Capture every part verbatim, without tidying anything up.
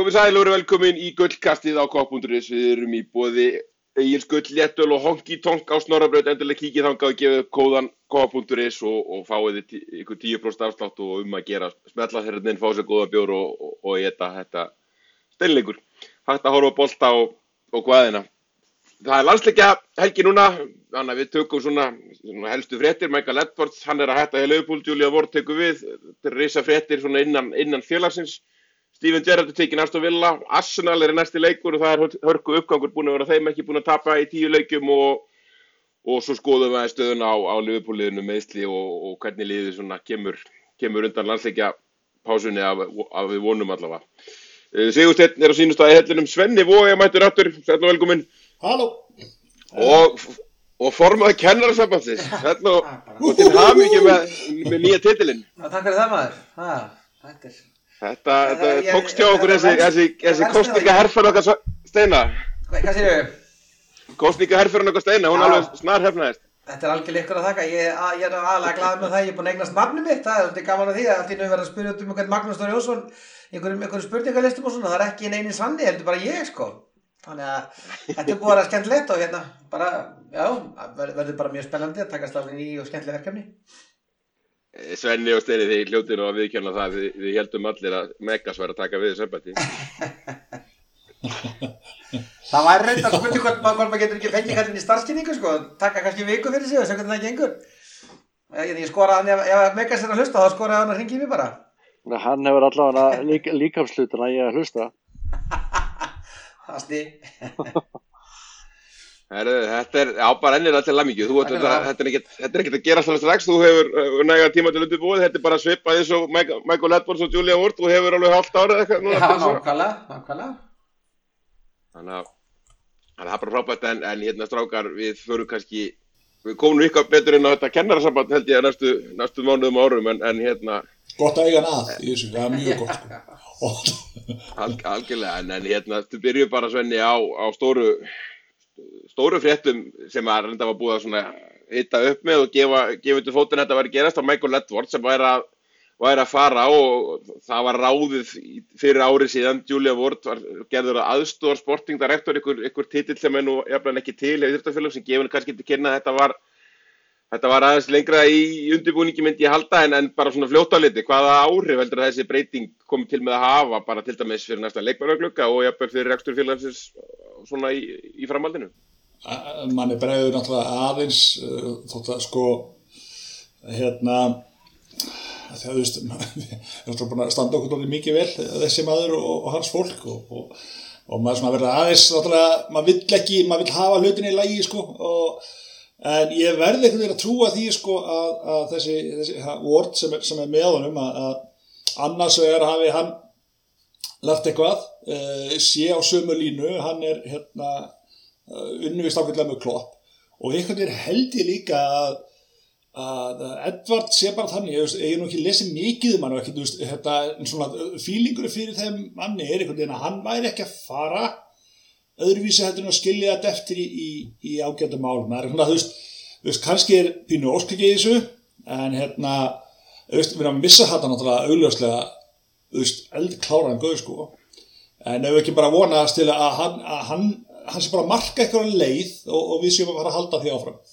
Komið sæl og verið velkomin í gullkastið á K punktur is. Við erum í boði Egils Gull, Léttöl og Honky Tonk á Snorrabraut. Endilega kíkið þangað og gefið upp kóðan K punktur is og, og fáið þið ykkur tíu prósent afslátt og um að gera. Smetla þeirra inn, fá sér góða bjór og, og, og geta þetta steinleikur. Hægt að horfa á bolta og, og hvaðina. Það er landsleikja helgi núna, þannig að við tökum svona, svona helstu fréttir. Michael Edwards, hann er að hætta í Liverpool, Julia Ward tekur við. Þetta er risa fréttir svona innan, innan félagsins. Steven Gerrard er tekinn Aston Villa, Arsenal er í næsti leikur og það er hörku uppgangur búin að vera þeim ekki búin að tapa í tíu leikjum og, og svo skoðum við stöðuna á, á Liverpool-liðinu meðsli og, og hvernig liðið svona kemur, kemur undan landsleikja pásunni af, af við vonum allavega. Sigursteinn er á sínum stað í hellinum, Svenni Vóga mættur aftur, sæll og velkomin. Halló. Og, og formaður kennarasambandsins, sæll og, og til hamingju með, með nýja titilinn. Takk fyrir það maður, ha, takk fyrir. Þetta, þetta ég, tókst hjá okkur þessi, þessi, þessi kostningaherferð okkar Steina. Hvað segir þau? Kostningaherferðin okkar Steina, hún alveg snar hefnaðist. Þetta er algjörlega ykkur að þakka. Ég, að, ég er aðalega glaður með það, ég er búinn að eignast nafnið mitt. Það er alltaf gaman að því að allt í nú verið að spyrja út um einhvern Magnús Þór Jónsson, einhverjum, einhverjum spurningalistum og svona. Það er ekki einin sanni, heldur bara ég sko. Þannig að þetta er búið að vera skemmtilegt og hérna bara, já, verður bara mjög spennandi að takast á við ný og skemmtileg verkefni. Svenni og Steini, þið hljótið nú að viðurkenna það, þið, þið heldum allir að Megas væri að taka við þessu embætti. Það væri reyndar spurning hvort maður getur ekki fengið kannski í starfskynningu sko, taka kannski viku fyrir sig og sjá hvernig það gengur. Ég, ég skoraði hann, ef, ef Megas er að hlusta, þá skoraði hann að hringi mig bara. Nei, hann hefur allavega lík, líkamslutin að ég að hlusta. Það stí. Herðu, þetta er á bara ennir allir lamingju. Þú þetta, þetta er ekkert þetta er ekkert að gera alltaf strax. Þú hefur næga tíma til undirbúið. Þetta er bara svipað eins og Michael Edwards og Julia Ward. Þú hefur alveg hálft árið eitthvað núna. Já, nákvæmlega, nákvæmlega. Þannig að það er bara frábært en, en hérna strákar, við förum kannski við komum eitthvað betur inn á þetta kennarasamband held ég næstu næstu mánuðum og árum en, en hérna gott að eiga hann að í þessu, það er mjög gott sko. Al, algjörlega en, en hérna þú byrjuð bara Svenni á, á stóru stóru fréttum sem að reynda var búið að svona hitta upp með og gefa, gefa undir fótinn þetta væri gerast á Michael Edwards sem væri að, væri að fara og það var ráðið fyrir ári síðan. Julia Ward var gerður að aðstoðar sporting director, ykkur, ykkur titill sem er nú jafnvel ekki til í íþróttafélögum sem gefur kannski til kynna þetta var þetta var aðeins lengra í undirbúningi myndi ég halda en, en bara svona fljótt á liti. Hvaða áhrif heldur að þessi breyting kom til með að hafa bara til dæmis fyrir næsta leikmannaglugga og jafnvel fyrir rekstur félagsins svona í, í framhaldinu? Man er bregður náttúrulega aðeins þótt að sko hérna þegar þú veist við erum búin að standa okkur dálítið mikið vel þessi maður og, og hans fólk og, og, og maður svona verður aðeins náttúrulega maður vill ekki, maður vill hafa hlutinni í lagi sko og en ég verði einhvern veginn að trúa því sko að, að þessi, þessi Ward sem er, sem er með honum að, að annars vegar hafi hann lært eitthvað, uh, sé á sömu línu, hann er hérna uh, unnuvist ákveðlega með Klopp og einhvern veginn held ég líka að, að Edward sé bara þannig, ég, ég er nú ekki lesið mikið um hann og ekki, þú veist, hérna, en svona fílingur fyrir þeim manni er einhvern veginn að hann væri ekki að fara öðruvísi heldur en að skilja þetta eftir í, í, í ágændum málum. Það er svona, þú veist, þú veist, kannski er pínu óskilgi í þessu, en hérna, þú veist, við erum að missa þetta náttúrulega augljóslega, þú veist, eldkláran gauð, sko. En ef við ekki bara vonast til að hann, að hann, hann sé bara að marka eitthvað leið og, og við séum að fara að halda því áfram.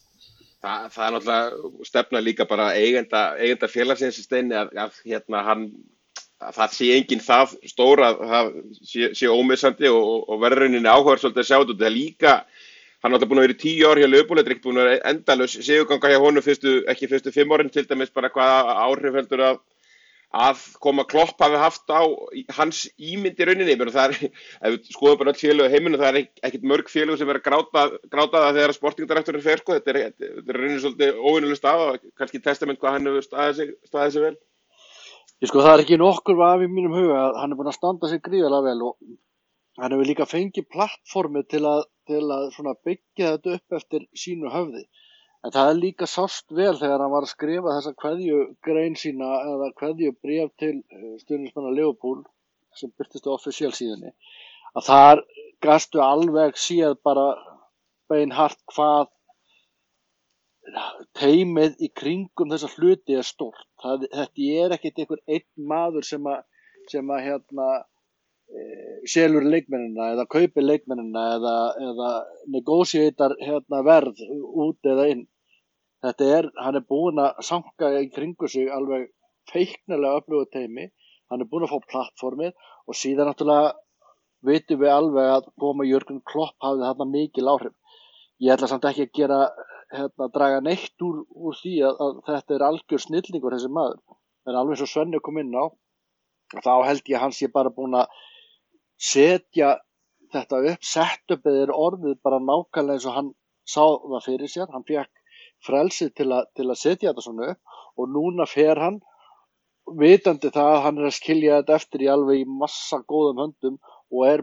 Það, það er náttúrulega stefna líka bara eigenda, eigenda félagsins í Steini að, að hérna hann að það sé enginn það stór að það sé, sé ómissandi og, og verðurinni áhugaður svolítið að sjá þetta. Það er líka, hann er alltaf búin að vera í tíu ár hjá Liverpool, þetta er ekki búin að vera endalaus sigurganga hjá honum fyrstu, ekki fyrstu fimm árin til dæmis bara hvaða áhrif heldur að, að koma Klopp hafi haft á hans ímynd í rauninni. Það er, ef við skoðum bara öll félög heiminu, það er ekkert mörg félög sem er að gráta, gráta það þegar sportingdirektorinn fer sko, þetta er, þetta er rauninni svolítið óvinnuleg staða, kannski testament hvað hann hefur staðið sig, staðið sig vel. Ég sko það er ekki nokkur vafi í mínum huga að hann er búinn að standa sig gríðarlega vel og hann hefur líka fengið plattformið til að, til að svona byggja þetta upp eftir sínu höfði. En það er líka sást vel þegar hann var að skrifa þessa kveðjugrein sína eða kveðjubréf til stuðningsmanna Liverpool sem birtist á official síðunni að þar gastu alveg séð bara beinhart hvað teymið í kringum þessa hluti er stórt. Það, þetta er ekkert einhver einn maður sem að, sem að hérna, selur leikmennina eða kaupir leikmennina eða, eða negotiatar hérna verð út eða inn. Þetta er, hann er búinn að sanka í kringu sig alveg feiknilega öflugu teymi, hann er búinn að fá plattformið og síðan náttúrulega vitum við alveg að koma Jörgen Klopp hafði þarna mikil áhrif. Ég ætla samt ekki að gera, hérna, draga neitt úr, úr því að, að þetta er algjör snillingur þessi maður. En alveg eins og Svenni kom inn á, þá held ég að hann sé bara búinn að setja þetta upp, setupið er orðið bara nákvæmlega eins og hann sá það fyrir sér. Hann fékk frelsið til að, til að setja þetta svona upp og núna fer hann vitandi það að hann er að skilja þetta eftir í alveg í massa góðum höndum og er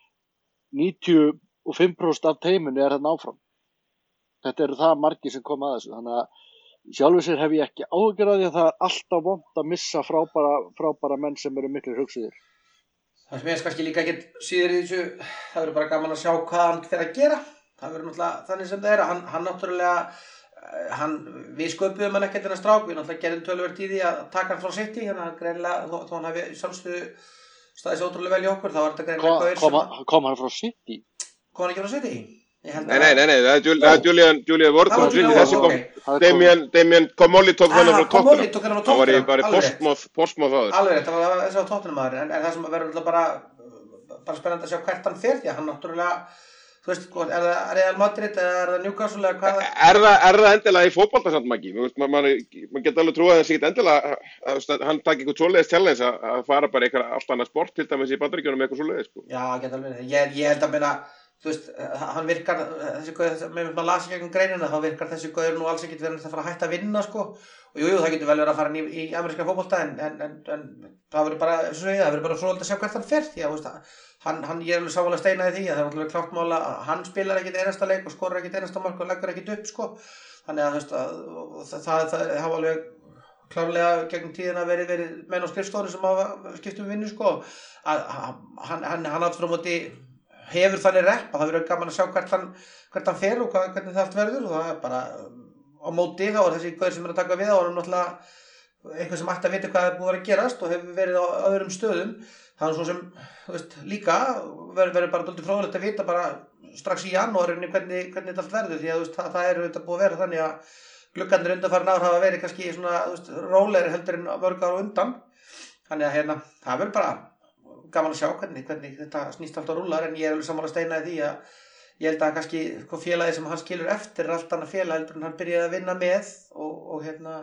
níutíu og fimm prósent af teiminu er þarna áfram. Þetta eru það margir sem koma að þessu, þannig að sjálfur sér hef ég ekki áhyggjur af því að það er alltaf vont að missa frábæra, frábæra menn sem eru miklir hugsuðir. Það sem ég er kannski líka ekki síður í þessu, það verður bara gaman að sjá hvað hann fer að gera. Það verður náttúrulega þannig sem það er, hann, hann náttúrulega, hann, við sköpuðum hann ekkert þennan strák, við náttúrulega gerðum töluvert í því að taka hann frá City, þannig að greinilega, þó, þó hann hafi sjálfsögðu staðið sér ótrúlega vel í okkur, þá var þetta greinilega Kom, kom, hann, kom hann frá City? Kom hann ekki frá City? Nei, nei, nei, nei, það er Julian, Julian, Julian Ward og Svinni, þessi kom, Damien, Damien Comolli tók hann frá Tottenham, hann var í bara Portsmouth áður. Alveg rétt, það var þessi á Tottenham áður, en, en það sem verður alltaf bara, bara spennandi að sjá hvert hann fer, því að hann náttúrulega, þú veist, er það Real Madrid eða er það Newcastle eða hvað? Er það, er það endilega í fótbolta samt Maggi? Man, man, man geta alveg trúið að það sé ekki endilega, að hann taki eitthvað svoleiðis challenge að, að fara bara eitthvað allt annað sport, til dæmis í Bandaríkjunum með eitthvað svoleiðis, sko. Já, geta alveg, ég, ég held að meina, þú veist, hann virkar, þessi gauður, með maður lasi gegnum greinina, þá virkar þessi gauður nú alls ekki verið að fara að hætta að vinna, sko. Og jú, jú, það getur vel verið að fara í, í ameríska fótbolta, en, en, en, en það verður bara, eins og segja, það verður bara fróðilegt að sjá hvert hann fer, því að, þú veist, hann, hann, ég er alveg sammála steinaði því að það er náttúrulega klárt mál að hann spilar ekkit einasta leik og skorar ekkit einasta mark og leggur ekkit upp, sko. Þannig að, þú veist, að, það, það, það hafa alveg klárlega gegnum tíðina verið, verið menn á skrifstofunni sem hafa skipt um vinnu, sko. Að, hann, hann, hann aftur á móti hefur þannig repp að það verður gaman að sjá hvert hann, hvert hann fer og hvað, hvernig það allt verður og það er bara á móti þá er þessi gaur sem er að taka við á hann náttúrulega eitthvað sem ætti að vita hvað er búið að gerast og hefur verið á öðrum stöðum. Það er svo sem, þú veist, líka verður, verður bara dálítið fróðilegt að vita bara strax í janúarinu hvernig, hvernig þetta allt verður því að þú veist, það, það er auðvitað búið að vera þannig að gluggarnir undanfarin ár hafa verið kannski svona, þú veist, rólegri heldur en mörg ár á undan. Þannig að hérna, það verður bara gaman að sjá hvernig, hvernig þetta snýst alltaf rúlar en ég er alveg sammála steinaði því að ég held að kannski hvað félagi sem hann skilur eftir er allt annað félag heldur en hann byrjaði að vinna með og, og hérna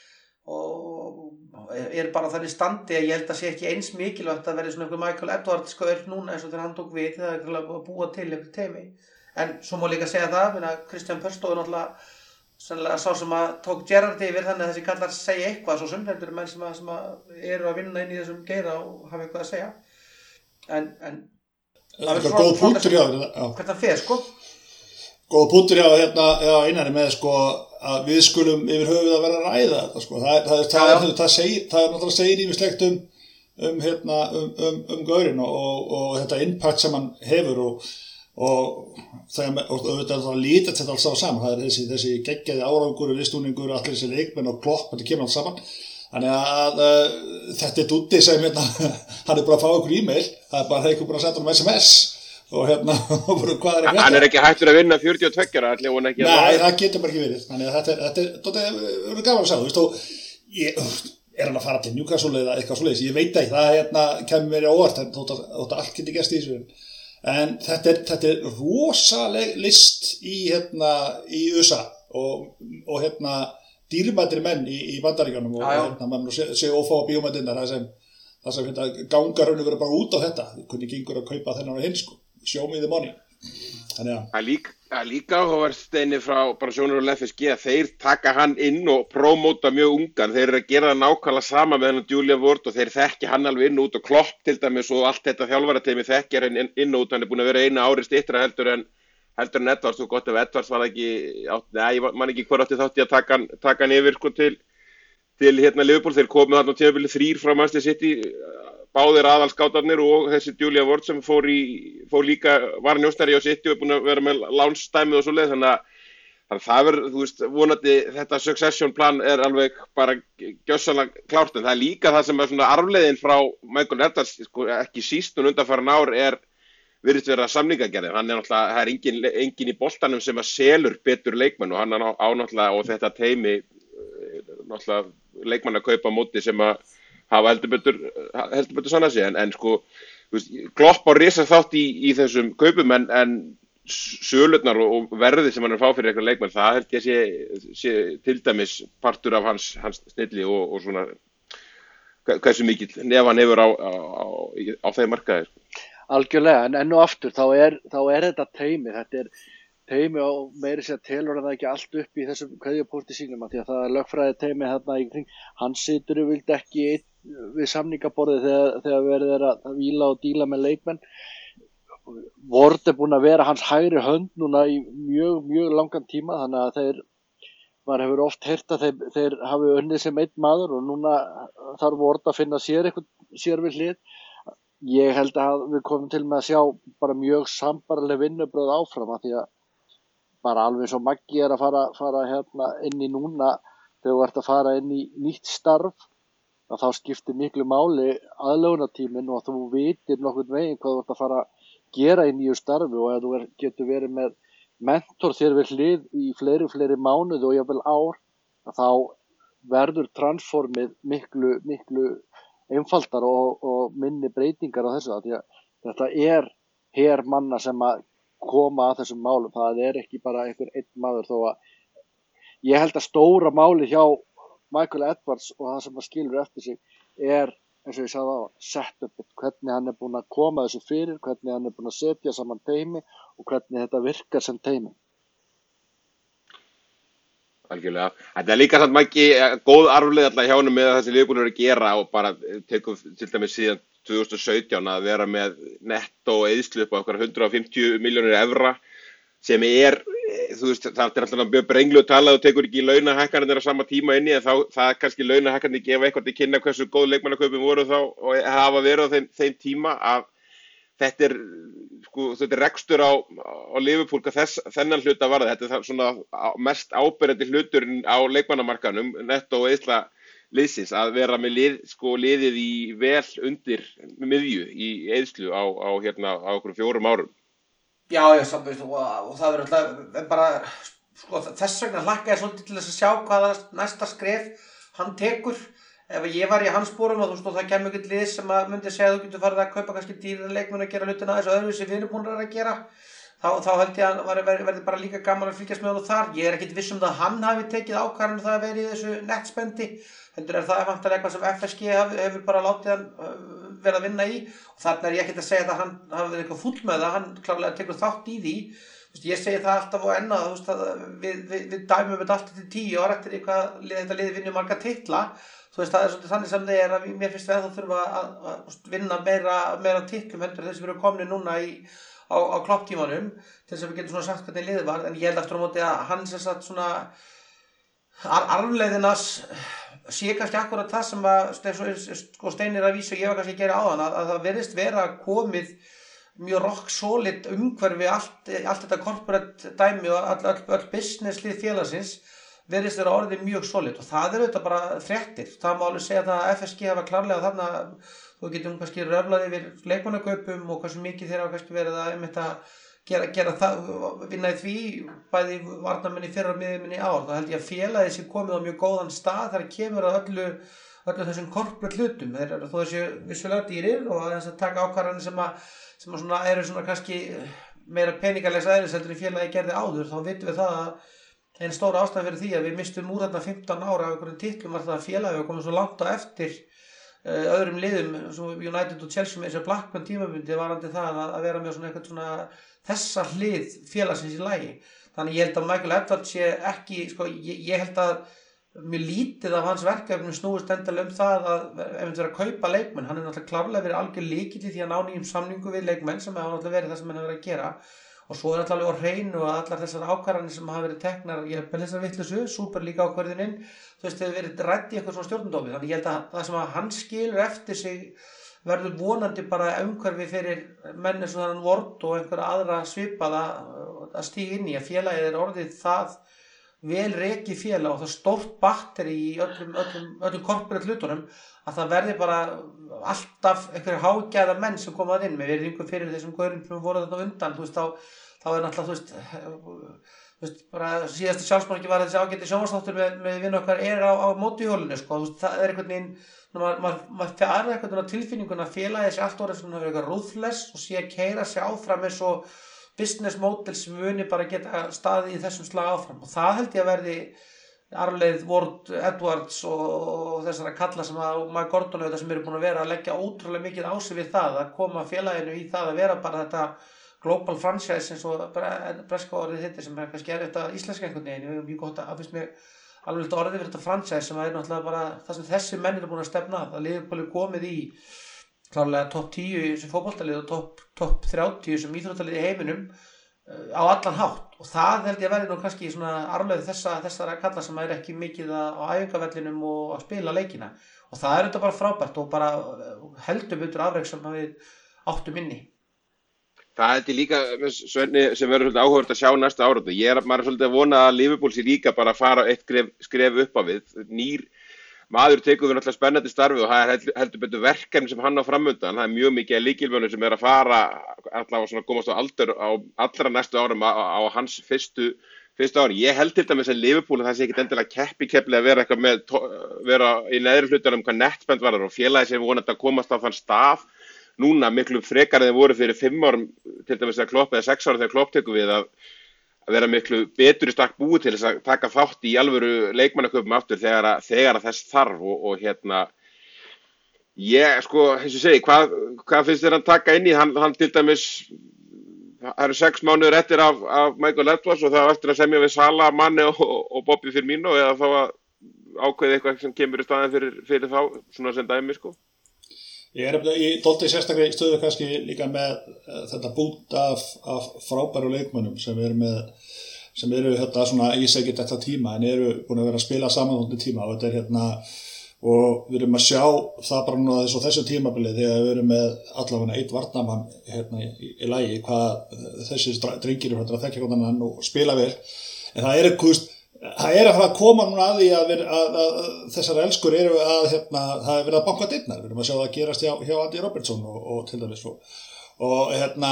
og er bara þannig standi að ég held að sé ekki eins mikilvægt að verði svona einhver Michael Edwards skaur núna eins og þegar hann tók við það er að búa til einhver teimi en svo má líka segja það minna, Christian Pörstó er náttúrulega sannlega sá sem að tók Gerrard yfir þannig að þessi kallar segja eitthvað svo sem heldur menn sem að, sem að eru að vinna inn í þessum geira og hafa eitthvað að segja en, en það er góð punktur hjá hvert það fer sko góð punktur hjá hérna innari með sko að við skulum yfir höfuð að vera að ræða þetta sko það, það, það, það, það, segir, það er náttúrulega segir ímislegt um um hérna um, um, um gaurin og, og, og þetta impact sem hann hefur og og það og auðvitað það lítið þetta alls á saman það er þessi, þessi geggjaði árangur viðstúningur, allir þessi leikmenn og Klopp þetta kemur alls saman þannig að uh, þetta er Dúddi sem hérna hann er bara að fá okkur e-mail það er bara eitthvað búin að senda um S M S og hérna hvað er að hann er ekki hættur að vinna fjörutíu og tvö allir hún ekki nei það getur bara ekki verið þannig að þetta er þetta er þetta er gaman að sjá þú veist og ég er hann að fara til Newcastle eða eitthvað svoleiðis ég veit ekki það hérna kemur mér á óvart þótt að allt geti gerst í þessu en þetta er, þetta er rosaleg list í, hérna, í U S A og, og hérna, dýrmættir menn í, í Bandaríkjunum og hérna, mann sé ófá bíómyndirnar það sem, það sem hérna, gangar raunir verið bara út á þetta hvernig gengur að kaupa þennan á hins sko. Show me the money þannig að það líka, líka áhugaverð steini frá bara sjónur og L F S G að þeir taka hann inn og promóta mjög ungan þeir eru að gera það nákvæmlega sama með hann Julian Ward og þeir þekki hann alveg inn út og Klopp til dæmis og allt þetta þjálfarateimi þekkir hann inn, inn út hann er búin að vera eina ári styttra heldur en heldur en Edwards og gott ef Edwards var ekki átt, nei, ég man ekki hver átti þátt í að taka hann, taka hann yfir sko, til, til hérna Liverpool þeir komu þarna á tímabili þrír frá Manchester City báðir aðalskátarnir og þessi Julian Ward sem fór, í, fór líka var njósnari á City og er búin að vera með lánsdæmið og svoleið þannig að Þannig að það verður, þú veist, vonandi þetta succession plan er alveg bara gjössalega klárt, en það er líka það sem er svona arfleiðin frá Michael Edwards, sko, ekki síst og undanfarin ár er virðist vera samningagerðin. Hann er náttúrulega, það er engin, engin í boltanum sem að selur betur leikmenn og hann er á náttúrulega og þetta teimi náttúrulega leikmenn að kaupa á móti sem að hafa heldur betur, heldur betur sanna sig, en, en sko, þú veist, Klopp á risa þátt í, í þessum kaupum en, en sölurnar og verði sem hann er fá fyrir eitthvað leikmenn, það held ég sé, sé til dæmis partur af hans, hans snilli og, og svona hversu mikill nef hann hefur á, á, á, á þeim markaði. Algjörlega, en enn og aftur þá er, þá er þetta teimi, þetta er teimi og meiri sér telur að það ekki allt upp í þessum kveðjupúlti sínum því að það er lögfræði teimi þarna í kring, hann situr og vildi ekki við samningaborðið þegar, þegar verið er að víla og díla með leikmenn. Ward er búin að vera hans hægri hönd núna í mjög, mjög langan tíma þannig að þeir, maður hefur oft heyrt að þeir, þeir hafi unnið sem einn maður og núna þarf Ward að finna sér eitthvað sér við hlið. Ég held að við komum til með að sjá bara mjög sambarleg vinnubröð áfram að því að bara alveg svo Maggi er að fara, fara hérna inn í núna þegar þú ert að fara inn í nýtt starf að þá skiptir miklu máli aðlögunartíminn og að þú vitir nokkurn veginn hvað þú ert að fara að gera í nýju starfi og ef þú er, getur verið með mentor þér við hlið í fleiri, fleiri mánuði og jafnvel ár að þá verður transformið miklu, miklu einfaldar og, og minni breytingar á þessu að því að þetta er her manna sem að koma að þessum málum, það er ekki bara einhver einn maður þó að ég held að stóra máli hjá Michael Edwards og það sem að skilur eftir sig er, eins og ég sagði á, setupið, hvernig hann er búin að koma þessu fyrir, hvernig hann er búin að setja saman teimi og hvernig þetta virkar sem teimi. Algjörlega. Þetta er líka samt Maggi góð arfleið alltaf hjá honum með það sem Liverpool er að gera og bara tekur til dæmis síðan tvö þúsund og sautján að vera með nettó eyðslu upp á okkar hundrað og fimmtíu milljónir evra sem er, þú veist, það er alltaf mjög brenglu talað og tekur ekki launahækkanirnir á sama tíma inni en þá það er kannski launahækkanir gefa eitthvað til kynna hversu góð leikmannakaupin voru þá og hafa verið á þeim, þeim tíma að þetta er, sko, þetta er rekstur á, á Liverpool þess, þennan hluta varða, þetta er svona mest áberandi hluturinn á leikmannamarkanum, nettó eyðsla liðsins að vera með lið, sko, liðið í vel undir miðju í eyðslu á, á, hérna, á okkur fjórum árum. Já, já, samt, og, og það verður alltaf bara, sko, þess vegna hlakka ég svolítið til þess að sjá hvaða næsta skref hann tekur. Ef ég var í hans sporum og þú veist og það kemur eitthvað lið sem að myndi segja að þú getur farið að kaupa kannski dýrari leikmenn að gera hlutina þessu öðruvísi við erum búin að gera þá, þá held ég að verði ver, ver, bara líka gaman að fylgjast með honum þar. Ég er ekkit viss um það að hann hafi tekið ákvarðanir um það að vera í þessu nettspendi heldur er það vantar eitthvað sem F S G hef, hefur bara látið hann uh, vera að vinna í og þarna er ég ekkit að segja að hann hafi verið eitthvað fúll með það, hann klárlega tekur þátt í því. Veist, ég segi það alltaf og enna þú veist, að við, við, við dæmum þetta alltaf til tíu ára eftir eitthvað þetta liði vinni marga titla. Þú veist, það er svolítið þannig sem það er að mér finnst við ennþá þurfa að, að, að vinna meira, meira titlum heldur þess að við erum komin núna í, á, á klopptímanum til þess að við getum svona sagt hvernig liðið var en ég held aftur á móti að hann sem sagt svona ar, arfleiðinas sé kannski akkurat það sem að sko, Steinir að vísa og ég var kannski að gera áðan að, að það verðist vera komið mjög rock solid umhverfi allt, allt þetta corporate dæmi og all, all, all business lið félagsins verðist vera orðið mjög solid og það er auðvitað bara fréttir. Það má alveg segja að F S G hafa klárlega þarna, þú getum kannski röflað yfir leikmannakaupum og hversu mikið þeir hafa kannski verið að einmitt að gera, gera það, vinna í því, bæði varnarmenn í fyrra og miðjumenn í ár. Það held ég að félagið sé komið á mjög góðan stað þegar kemur að öllu, öllu þessum corporate hlutum. Þeir eru þó þessi vissulega dýrir og þess að taka ákvarðanir sem að, sem að svona eru svona kannski meira peningalegs eðlis heldur en félagið gerði áður, þá vitum við það að en stóra ástæða fyrir því að við mistum úr þarna fimmtán ára af einhverjum titlum var það að félagið var komið svo langt á eftir uh, öðrum liðum svo United og Chelsea með þessi Blackburn tímabundi varandi það að, að vera með svona eitthvað svona þessa hlið félagsins í lagi. Þannig ég held að Michael Edwards sé ekki, sko, ég, ég held að mjög lítið af hans verkefnum snúist endilega um það að ef hann verið að kaupa leikmenn, hann er náttúrulega klárlega verið algjör lykill í því að ná nýjum samningu við leikmenn sem hafa náttúrulega verið það sem hann hefur verið að gera. Og svo er alltaf á hreinu að allar þessar ákvarðanir sem hafa verið teknar, ég hef þessar vitleysu, Superliga ákvörðunin, þú veist, hefur verið rædd í eitthvað svona stjórnendómi. Þannig ég held að það sem að hann skilur eftir sig verður vonandi bara umhverfi fyrir menn eins og þannig Ward og einhverja aðra svipaða að stíga inn í að félagið er orðið það vel rekið félag og það stórt batteri í öllum, öllum, öllum corporate hlutunum að það verði bara alltaf einhverjir hágæða menn sem koma þar inn með verið yngur fyrir þessum gaurum sem voru þarna undan, þú veist, þá, þá er náttúrulega, þú veist, þú veist, bara síðasta sjálfsmarki var þessi ágæti sjónvarpsþáttur með, með vinn okkar er á, á mótuhjólinu, sko, þú veist, það er einhvern veginn, maður mað, mað fær einhvern veginn tilfinninguna að félagið sé allt orðið svona eitthvað ruthless og sé að keyra sig áfram eins og business model sem muni bara geta staðið í þessum slag áfram og það held ég að verði arfleið Ward Edwards og, og þessara kalla sem að Mike Gordon auðvitað sem eru búin að vera að leggja ótrúlega mikið á sig við það að koma félaginu í það að vera bara þetta global franchise eins og breska orðið hittir sem er kannski er þetta íslenska einhvern veginn, ég hef mjög gott að finnst mér alveg þetta orðið fyrir þetta franchise sem er náttúrulega bara það sem þessi menn eru búin að stefna að Liverpool er komið í klárlega topp tíu sem fótboltalið og topp top þrjátíu sem íþróttalið í heiminum á allan hátt og það held ég að verði nú kannski svona arfleið þessa, þessara kalla sem er ekki mikið á æfingavellinum og að spila leikina og það er þetta bara frábært og bara heldur betur afrek sem við áttum inni. Það er líka Svenni sem verður svolítið áhugavert að sjá næsta ára og ég er maður svolítið að vona að Liverpool sé líka bara að fara eitt skref, skref upp á við. Nýr maður tekur við náttúrulega spennandi starfi og það er heldur betur verkefni sem hann á framundan. Það er mjög mikið lykilmönnum sem er að fara allavega svona komast á aldur á allra næstu árum á, á hans fyrstu, fyrstu ári. Ég held til dæmis að Liverpool það sé ekkit endilega keppi keppli að vera eitthvað með vera í neðri hlutunum hvað nettspend varðar og félagi sem vonandi að komast á þann stað núna miklu frekar en þeir voru fyrir fimm árum til dæmis að Klopp eða sex ára þegar Klopp tekur við að að vera miklu betur í stakk búið til þess að taka þátt í alvöru leikmannaköpum aftur þegar að, þegar að þess þarf og, og hérna ég sko, eins og segi, hvað, hvað finnst þér hann taka inn í, hann, hann til dæmis það eru sex mánuður eftir af, af Michael Edwards og það er eftir að semja við Salah, Mane og, og Bobby Firmino eða þá að ákveða eitthvað sem kemur í staðin fyrir, fyrir þá, svona sem dæmi sko. Ég er í dálítið sérstaklega stöðu kannski líka með uh, þetta bút af, af frábæru leikmönnum sem eru með, sem eru hérna svona, ég segi ekki þetta tíma, en eru búin að vera að spila saman þótti tíma og þetta er hérna, og við erum að sjá það bara núna þessu, þessu tímabili þegar við erum með allavega eitt varnarmann hérna í, í lagi, hvað þessi drengir eru hérna að þekkja hvernig hann og spila vel, en það er eitthvað, það er að fara að koma núna að því að, að, að, að þessar elskur eru að hérna, það er verið að banka dyrnar, við erum að sjá það að gerast hjá, hjá Andy Robertson og, og til dæmis og, og hérna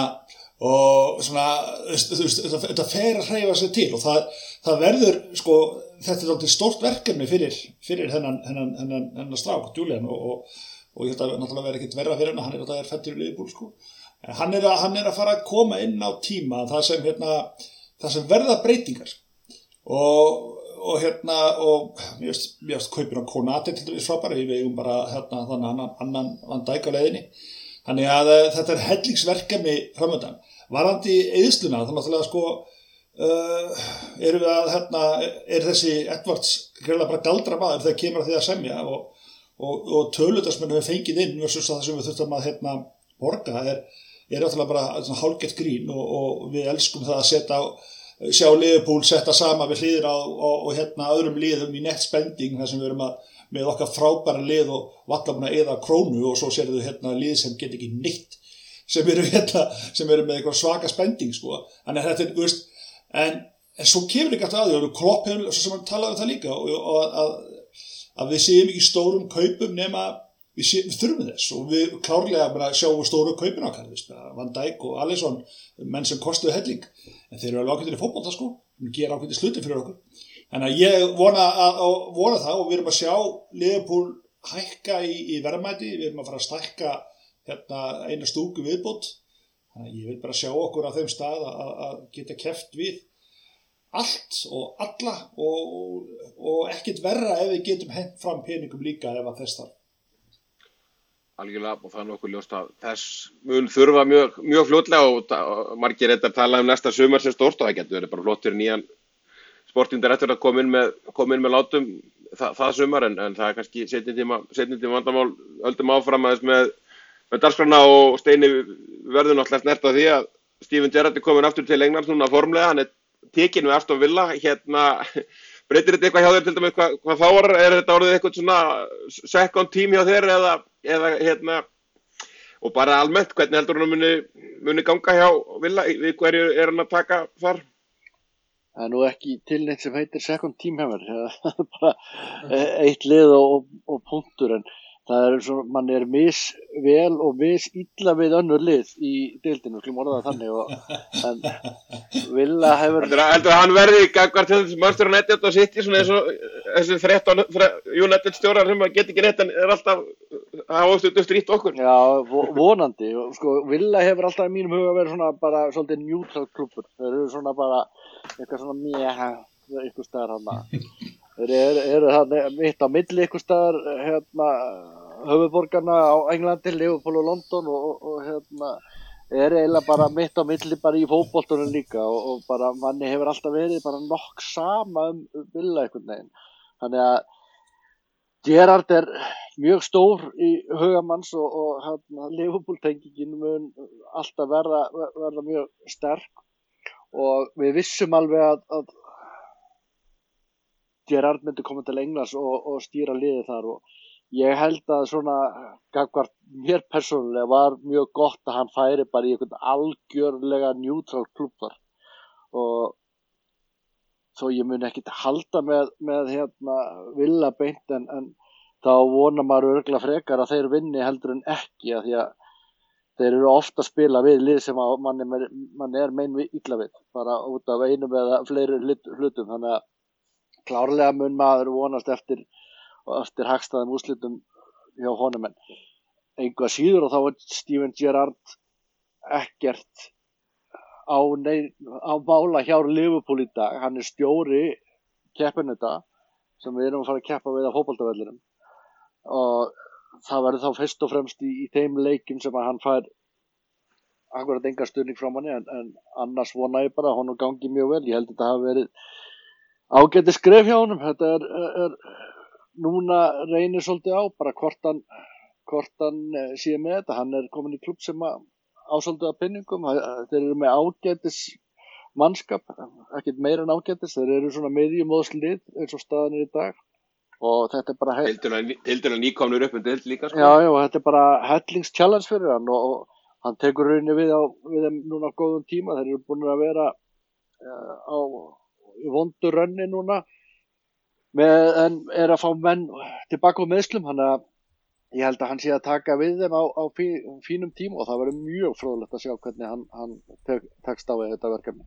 og svona þú veist þetta fer að hreyfa sig til og það, það verður sko þetta er alltaf stórt verkefni fyrir fyrir hennan hennan hennan hennan strák Julian og og og ég held að náttúrulega verður ekkert verra fyrir hann hann er þetta er fæddur í Liverpool sko en hann er að hann er að fara að koma inn á tíma það sem hérna það sem verða breytingar og og hérna og mér veist mér veist kaupir á Konate til dæmis frábæri við eigum bara hérna þann annan annan Van Dijk á leiðinni þannig að þetta er hellingsverkefni framöndan varðandi eyðsluna þá náttúrulega sko uh, erum við að hérna er þessi Edwards greinilega bara galdra maður þegar kemur að því að semja og og og tölutar sem við höfum fengið inn versus það sem við þurftum að hérna borga er er náttúrulega bara svona hálfgert grín og og við elskum það að setja á sjá Liverpool setta sama við hliðir á og, og hérna öðrum liðum í net spending þar sem við erum að með okkar frábæra lið og valla búin að eyða krónu og svo sérðu hérna lið sem get ekki neitt sem eru hérna sem eru með eitthvað svaka spending sko þannig að þetta er veist en, en svo kemur ekki alltaf að því og Klopp hefur svo sem hann talaði um það líka og, og að, að, að við séum ekki stórum kaupum nema við, sé, við þurfum þess og við klárlega bara sjáum stóru kaupin okkar veist, Van Dijk og Alisson menn sem kostuðu helling en þeir eru alveg ákveðtir í fótbolta sko við gerum ákveðtir sluti fyrir okkur en að ég vona, að, að, vona það og við erum að sjá Liverpool hækka í, í verðmæti við erum að fara að stækka hérna, eina stúku viðbót þannig að ég vil bara sjá okkur á þeim stað að, að geta keppt við allt og alla og, og ekkert verra ef við getum hent fram peningum líka ef að þess þarf Algjörlega og það er nokkuð ljóst að þess mun þurfa mjög, mjög fljótlega og, og margir reyndar tala um næsta sumar sem stórt og það getur verið bara flott fyrir nýjan Sporting Director að koma inn með, koma inn með látum það, það sumar en, en það er kannski seinni tíma, seinni tíma vandamál öldum áfram aðeins með, með dagskrána og Steini verður náttúrulega snert á því að Steven Gerrard er komin aftur til Englands núna formlega, hann er tekinn við Aston Villa hérna breytir þetta eitthvað hjá þér til dæmis hvað, hvað þá var, er þetta orðið eitthvað svona second team hjá þér eða, eða hérna og bara almennt hvernig heldur hann muni, muni ganga hjá Villa, við hverju er hann að taka þar? það er nú ekki til neitt sem heitir second team hjá mér, það er bara eitt lið og, og punktur, en það er svona, mann er misvel og misilla við önnur lið í deildinu, skulum orða það þannig, og, en Villa hefur... Heldur að, heldur að hann verði gagnvart til þess Manchester United og City svona eins og þessi þrettán United stjórar sem get ekki neitt en er alltaf að ástöndu strýtt okkur? Já, vonandi, sko, Villa hefur alltaf í mínum huga verið svona bara svolítið neutral klúbbur, þeir eru svona bara eitthvað svona mjög, eitthvað staðar hann Þeir eru, eru þarna mitt á milli ykkur staðar hérna, höfuðborgarna á Englandi, Liverpool og London og, og, og hérna, er eiginlega bara mitt á milli bara í fótboltunum líka og, og bara manni hefur alltaf verið bara nokk sama um Villa einhvern veginn. Þannig að Gerrard er mjög stór í hugamanns og, og hérna, Liverpool-tengingin mun alltaf verða, verða mjög sterk og við vissum alveg að, að Gerrard myndi koma til Englands og, og stýra liðið þar og ég held að svona gagnvart mér persónulega var mjög gott að hann færi bara í einhvern algjörlega neutral klúbbur og þó ég mun ekkert halda með, með hérna Villa beint en, en þá vonar maður örugglega frekar að þeir vinni heldur en ekki að því að þeir eru ofta að spila við lið sem að mann er, mann er mein illa við bara út af einum eða fleiri hlutum þannig að klárlega mun maður vonast eftir, eftir hagstæðum úrslitum hjá honum en engu að síður og þá er Steven Gerrard ekkert á, nei, á mála hjá Liverpool í dag. Hann er stjóri keppinauta sem við erum að fara að keppa við á fótboltavellinum og það verður þá fyrst og fremst í, í þeim leikjum sem að hann fær akkurat enga stuðning frá manni en, en annars vona ég bara að honum gangi mjög vel. Ég held að þetta hafi verið ágæti skref hjá honum, þetta er, er, er núna reynir svolítið á, bara hvort hann, hvort hann sé með þetta, hann er komin í klubb sem að ásaldið að pinningum, þeir eru með ágætis mannskap, ekkert meira en ágætis, þeir eru svona miðjumóðslið eins og staðan er í dag og þetta er bara Deildina nýkomnur upp en deild líka sko. Já, já, þetta er bara hellings challenge fyrir hann og, og hann tekur rauninni við á við þeim núna á góðum tíma, þeir eru búin að vera uh, á í vondur rönni núna með, en er að fá menn tilbaka á meðslum, hann að ég held að hann sé að taka við þeim á, á fí, fínum tíma og það verður mjög fróðlegt að sjá hvernig hann, hann tek, tekst á við þetta verkefni.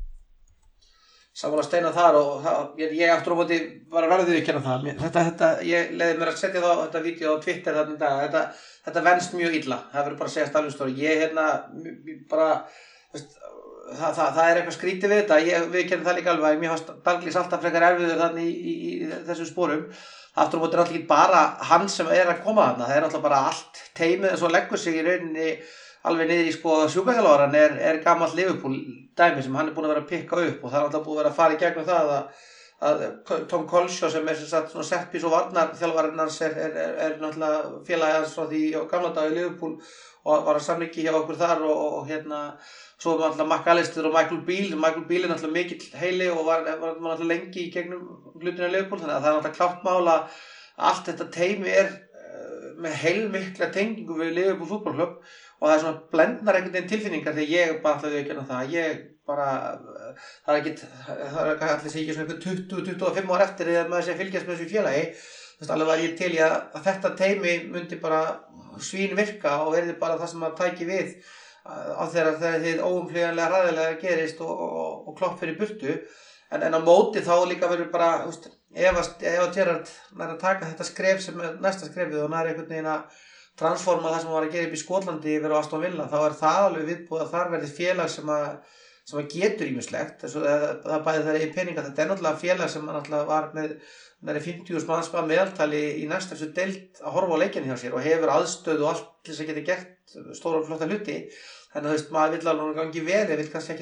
Sammála Steina þar og það, ég, ég aftur á móti var að verðið ekki hérna það. Þetta, þetta, ég leiði mér að setja þá þetta vídeo á Twitter þarna í dag. Þetta, þetta venst mjög illa. Það verður bara að segja staflinstóri. Ég hérna bara, veist, það, það, það er eitthvað skrítið við þetta. Ég, við kennum það líka alveg að mér fannst Dalglish alltaf frekar erfiður þarna í, í, í þessum sporum. Aftur á móti er alltaf ekki bara hann sem er að koma þarna. Það er alltaf bara allt teimið en svo leggur sig í rauninni alveg niður í sko sjúkraþjálfarann er, er gamall Liverpool dæmi sem hann er búin að vera að pikka upp og það er alltaf búin að vera að fara í gegnum það að, að Tom Colshaw sem er sem sagt svona settpís og varnarþjálfarinn hans er, er, er, er náttúrulega félagi hans frá því gamla dag í Liverpool og var að samningi hjá okkur þar og, og hérna svo var náttúrulega McAllister og Michael Beale Michael Beale er náttúrulega mikill heili og var, var, var náttúrulega lengi í gegnum hlutina í Liverpool þannig að það er náttúrulega klárt mála að allt þetta teimi er uh, með heilmikla tengingu við Liverpool fútbolklubb og það er svona blendnar einhvern veginn tilfinningar þegar ég bara ætlaði ekki að það ég bara, það er ekki það er ekki allir segja svona tuttugu til tuttugu og fimm ár eftir þegar maður sé að fylgjast með þessu félagi þú veist alveg var ég til í að, að þetta teimi myndi bara svín virka og verði bara það sem maður tæki við á þegar þið óumflýjanlega hræðilega gerist og, og, og klopp fyrir burtu en, en á móti þá líka verður bara veist, ef að Gerrard nær að taka þetta skref sem er næsta skrefið og nær einhvern veginn að transforma það sem var að gera upp í Skotlandi yfir á Aston Villa, þá er það alveg viðbúið að þar verði félag sem að, sem að getur ýmislegt, það, það bæði það í peninga, þetta er náttúrulega félag sem náttúrulega var með næri fimmtíu þúsund manns bara meðaltali í næsta þessu deild að horfa á leikinn hjá sér og hefur aðstöðu og allt til þess að geta gert stóra og flotta hluti, þannig að þú veist, maður vill alveg gangi verið, vill kannski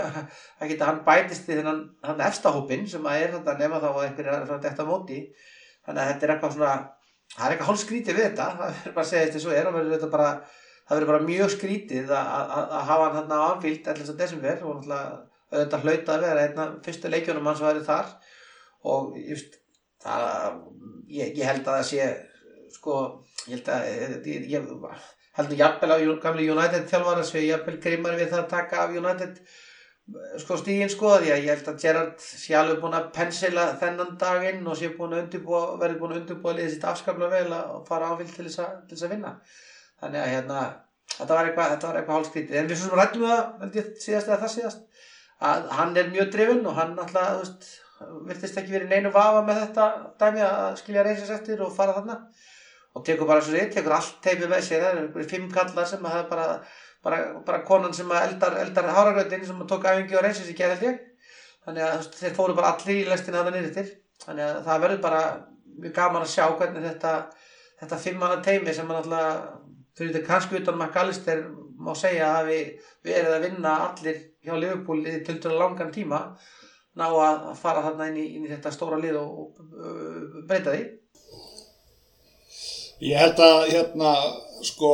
ekki að hann bætist í þennan hann efsta hópinn sem að er þetta nema þá að einhverjir er frá þetta móti, þannig að þetta er eitthvað svona það er eitthvað hálf skrítið við þetta, það er bara að segja þetta svo er, það verður bara, það verður bara mjög skrítið að, að, að hafa hann hérna á Anfield ellefta desember og náttúrulega auðvitað hlaut að vera einna fyrstu leikjunum hans væri þar og just, það, ég, ég held að það sé, sko, ég held að, ég, ég held að jafnvel á gamli United þjálfara sé jafnvel grimmari við það að taka af United sko stíginn sko, því að ég held að Gerrard sé alveg búinn að pensila þennan daginn og sé búinn að undirbúa, verði búinn að undirbúa liðið sitt afskaplega vel að fara áfylg til þess að, til þess að vinna. Þannig að hérna, þetta var eitthvað, þetta var eitthvað hálfskrítið. En við svo sem ræddum það, held ég síðast eða það síðast, að hann er mjög drifinn og hann alltaf, þú veist, virtist ekki verið neinu vafa með þetta dæmi að skilja Rangers eftir og fara þarna og tekur bara svo sér, tekur allt teipið með sér, það eru fimm kallar sem að það er bara, bara, bara konan sem að eldar, eldar háragrautin sem að tók æfingi á Rangers í gær held ég, þannig að þeir fóru bara allir í lestina þarna niður til, þannig að það verður bara mjög gaman að sjá hvernig þetta, þetta fimmmanna teimi sem að alltaf fyrir þetta kannski utan McAllister má segja að við, við erum að vinna allir hjá Liverpool í tiltölulega langan tíma ná að fara þarna inn í, inn í þetta stóra lið og, og uh, breyta því. Ég held að hérna sko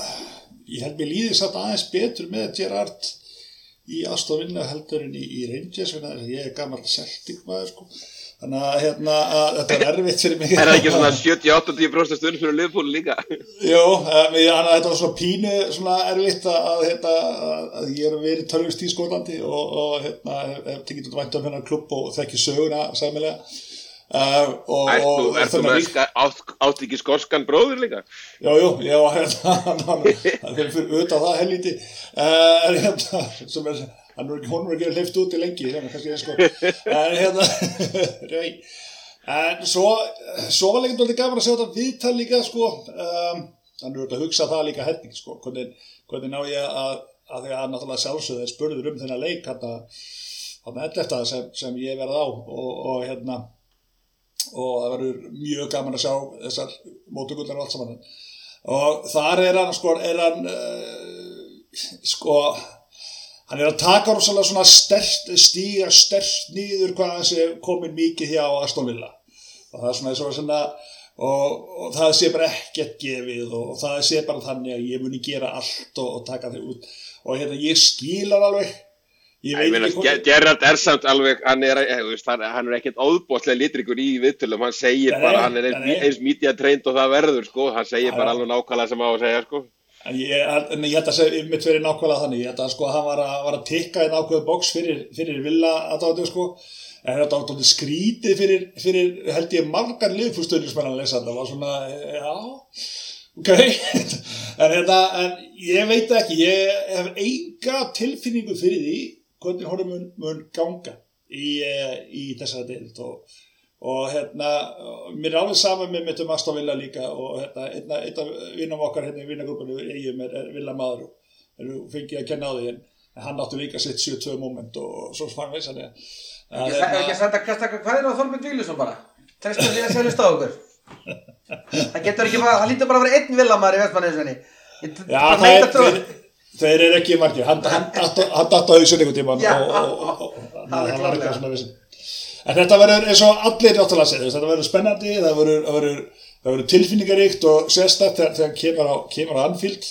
ég held mér líði satt aðeins betur með Gerrard í Aston Villa heldur en í, í Rangers þannig að ég er gamall Celtic maður sko þannig að hérna að þetta er erfitt fyrir mig. Er það ekki svona sjötíu til áttatíu prósent stund fyrir Liverpool líka? Jú, þannig að þetta var svona pínu svona erfitt að hérna að ég er verið tölvist í Skotlandi og, og hérna hef tekið út vænt um hennar klubb og þekki söguna sæmilega. Uh, og, Ertu, ertu með rík... átt, átt ekki skorskan bróður líka? Jú, jú, já, hérna, hann, hann, hann fyrir fyrir utan það helvíti, uh, en hérna, sem er, hann er ekki, hún er ekki hleypt út í lengi, hérna, kannski eins sko, en hérna, rey, en svo, svo var leikin doldið gaman að sjá þetta viðtal líka, sko, um, hann er að hugsa það líka helning, sko, hvernig, hvernig ná ég að, að því að náttúrulega sjálfsögðu þeir spurður um þennan leik, hérna, hérna ellefta sem, sem ég verð á og, og hérna, og það verður mjög gaman að sjá þessar móttökurnar og allt saman og þar er hann sko er hann uh, sko hann er að taka rosalega svona sterkt stíga sterkt niður hvað hann sé komin mikið hjá Aston Villa og það er svona svona, svona og, og það sé bara ekkert gefið og það sé bara þannig að ég muni gera allt og, og taka þau út og hérna ég skil hann alveg. Ég veit meina, ekki hvað... Gerrard er samt alveg, hann er, veist, hann, hann er ekkert óðbóðslega litrikur í viðtölum, hann segir nei, bara, hann er eins, eins media trained og það verður, sko, hann segir nei, bara alveg nákvæmlega sem á að segja, sko. En ég, en ég held að segja mitt verið nákvæmlega þannig, ég held að sko, hann var að, var að tikka í nákvæmlega box fyrir, fyrir Villa aðdáðu, sko, en þetta var tótið skrítið fyrir, fyrir, held ég, margar liðfústöðnismenn að lesa, það var svona, já... Ok, en, þetta, en ég veit ekki, ég hef enga tilfinningu fyrir því hvernig honum mun, mun ganga í, í þessari deild og, og hérna, mér er alveg saman með mitt um Aston Villa líka og hérna, einn af vinnum okkar hérna í vinnagrúpunni eigum er, er Villa maður og er fengið að kenna á því en hann átti líka sitt sjötíu og tvö moment og svo fann við sannig að... Ekki að hérna, senda kastakka hverðin á Þorbjörn Vílusson bara, trestum því að seljast á okkur. Það getur ekki bara, það lítur bara að vera einn Villa maður í Vestmannaeyjasvenni. Já, það er... Þeir, þeir eru ekki margir, hann datt á hausinn einhvern tímann og, og, og, og það var eitthvað svona vissin. En þetta verður eins og allir náttúrulega segja, þetta verður spennandi, það verður, það verður, það verður tilfinningaríkt og sérstakt þegar, þegar kemur á, kemur á Anfield.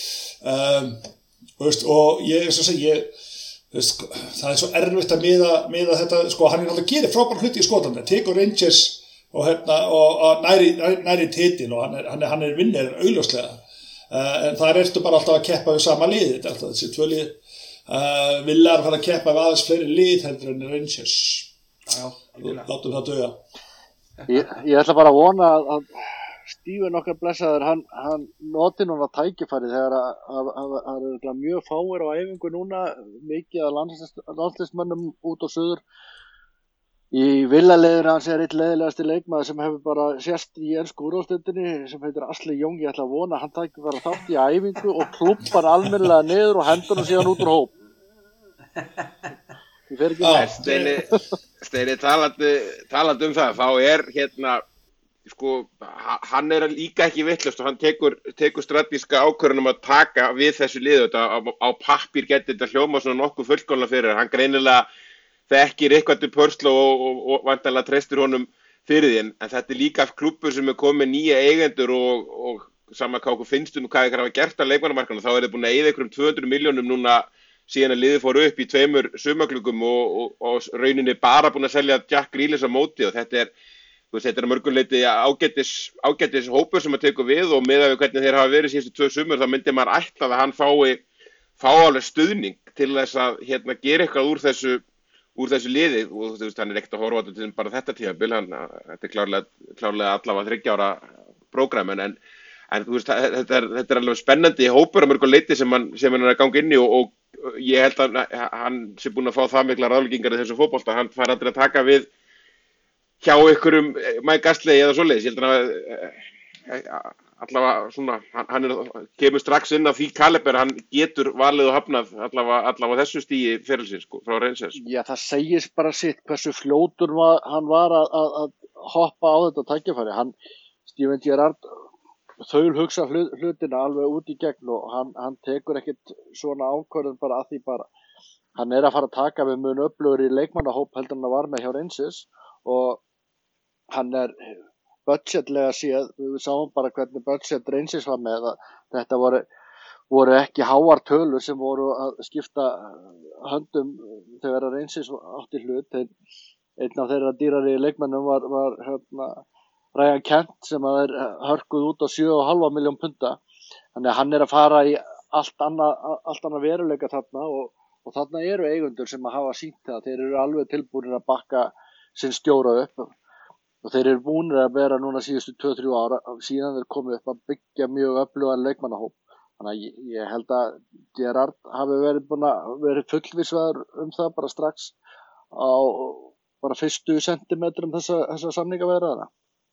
Um, og, veist, og ég, eins og segi, ég, veist, það er svo erfitt að miða, miða þetta, sko, hann er alltaf gerir frábær hluti í Skotlandi, tekur Rangers og, hérna, og, og næri, næri titil og hann er, hann er, hann er vinnir augljóslega. Uh, en þar ertu bara alltaf að keppa við sama lið, þetta er alltaf þessi tvö lið. Uh, Villa er að fara að keppa við aðeins fleiri lið heldur en Rangers. Já, látum það duga. Ég, ég ætla bara að vona að, að Steven okkar blessaður, hann, hann noti núna tækifæri þegar að það eru mjög fáir á æfingu núna, mikið af landslistmönnum út á suður. Í Villa-leiðinu hans er einn leiðilegasti leikmaður sem hefur bara sést í ensku úrvalsdeildinni sem heitir Asli Jong. Ég ætla að vona að hann tæki bara þátt í æfingu og klúppar almennilega niður og hendur hann síðan út úr hóp. Ég fer ekki með. Steini, Steini talandi, talandi um það, þá er hérna, sko, hann er líka ekki vitlaust og hann tekur, tekur strategíska ákvörðun um að taka við þessu liðu. Á, á pappír getur þetta hljóma svona nokkuð fullkomlega fyrir hann greinilega þekkir eitthvað til pörslu og, og, og vantanlega treystir honum fyrir því, en þetta er líka klúbbur sem er komið nýja eigendur og, og sama hvað okkur finnst um hvað þeir hafa gert á leikmannamarkaðnum, þá er þeir búin að eyða einhverjum tvö hundruð milljónum núna síðan að liðið fór upp í tveimur sumargluggum og, og, og rauninni bara búin að selja Jack Grealish á móti og þetta er, veist, þetta er að mörguleiti ágætis, ágætis hópur sem að tekur við og miðað við hvernig þeir hafa verið síðustu tvö sumur þá myndi maður ætla að hann fái fá alveg stuðning til þess að hérna gera eitthvað úr þessu úr þessu liði og þú veist, hann er ekkert að horfa á þetta bara þetta tímabil, hann, þetta er klárlega, klárlega allavega þriggja ára prógram, en, en þú veist, þetta er, þetta er alveg spennandi hópur á mörgu leiti sem hann, sem hann er að ganga inn í og, og ég held að hann sé búinn að fá það mikla ráðleggingar í þessu fótbolta, hann fær aldrei að taka við hjá einhverjum Mike Astley eða svoleiðis, ég held að allavega svona, hann, hann er, kemur strax inn af því kaliber, hann getur valið og hafnað allavega, allavega þessu stíi ferilsins sko, frá Rangers. Já, það segir bara sitt hversu fljótur var, hann var að, að, að hoppa á þetta tækifæri. Hann, Steven Gerrard, þaul hugsa hlut, hlutina alveg út í gegn og hann, hann tekur ekkert svona ákvörðun bara að því bara. Hann er að fara að taka við mun öflugur í leikmannahóp heldur hann að var með hjá Rangers og hann er budgetlega séð, við sáum bara hvernig budget Rangers var með að þetta voru, voru ekki háar tölur sem voru að skipta höndum þegar Rangers átti hlut. Einn af þeirra dýrari leikmennum var, var hérna, Ryan Kent sem að er hörkuð út á sjö og hálfa milljón punta. Þannig að hann er að fara í allt annað, allt annað veruleika þarna og, og þarna eru eigendur sem að hafa sýnt það. Þeir eru alveg tilbúinir að bakka sinn stjóra upp. Og þeir eru búinir að vera núna síðustu tvö til þrjú ára síðan þeir komið upp að byggja mjög öflugan leikmannahóp. Þannig að ég, ég held að Gerrard hafi verið, búin að, verið fullvissvaður um það bara strax á bara fyrstu sentimetrum þessa, þessa samningaviðræðna.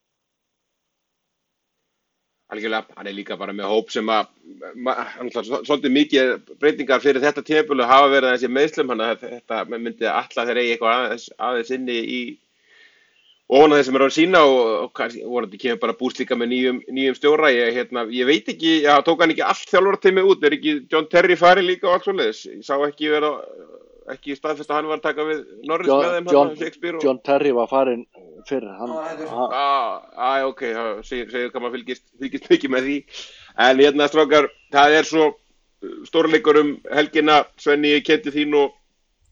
Algjörlega, hann er líka bara með hóp sem að, hann hlað svolítið mikið breytingar fyrir þetta tímabili hafa verið þessi meiðslum, þannig að þetta myndi alla þeir eigi eitthvað aðeins, aðeins inni í ofan að þeir sem eru að sína og, og kannski vorandi kemur bara búst líka með nýjum, nýjum stjóra. Ég, hérna, ég veit ekki, já, tók hann ekki allt þjálfarateymið út, er ekki John Terry farið líka og allt svoleiðis? Ég sá ekki vera, ekki staðfest að hann var að taka við Norris John, með þeim, John, Shakespeare og... John Terry var farinn fyrr. Hann, ah, ah, ok, það segir, segir hvað maður fylgist, fylgist mikið með því. En hérna, strákar, það er svo stórleikur um helgina, Svenni, ég kynnti þín og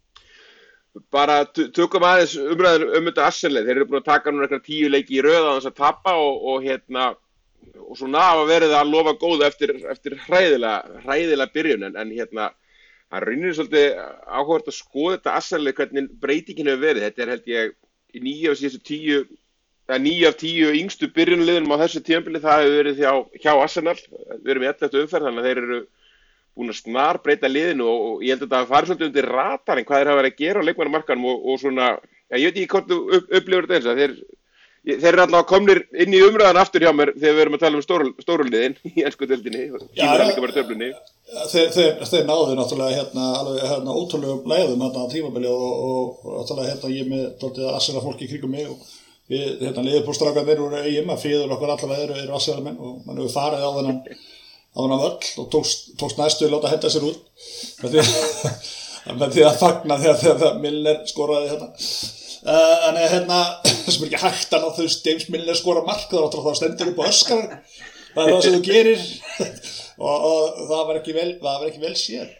bara tökum aðeins umræður um þetta Arsenal. Þeir eru búin að taka núna eitthvað tíu leiki í röð á þess að tappa og, og hérna og svona hafa verið að lofa góðu eftir, eftir hræðilega, hræðilega byrjun en, en hérna það reynir svolítið áhugavert að skoða þetta Arsenal hvernig breytingin hefur verið. Þetta er held ég í níu af síðustu tíu eða níu af tíu yngstu byrjunliðunum á þessu tímabili, það hefur verið hjá, hjá Arsenal. Við erum í elleftu umferð þannig að þeir eru búin að snar breyta liðinu og, og ég held að það fari svolítið undir ratarinn hvað þeir hafa verið að gera á leikmannamarkaðnum og, og svona, já, ég veit ekki hvort þú upp, upplifir þetta eins að þeir, þeir eru allavega komnir inn í umræðan aftur hjá mér þegar við erum að tala um stóru, stóruliðin í ensku deildinni, tímur líka bara töflunni. Þeir, þeir, þeir náðu náttúrulega hérna, alveg hérna ótrúlegum leiðum hérna á tímabili og, og, og náttúrulega hérna ég með dálítið Arsenal fólki í kringum mig og við hérna liðupúlstrákarnir úr eigin að fíður okkur allavega eru, eru Arsenal menn og mann hefur farið á þennan á þennan völl og tókst, tókst næstu að láta henda sér út með því að, með því að fagna þegar, þegar Milner skoraði hérna. Uh, en hérna, sem er ekki hægt að ná þau James Milner skora mark, þá þá stendur upp á öskar, það er það sem þú gerir og, og það var ekki vel, það var ekki vel sér.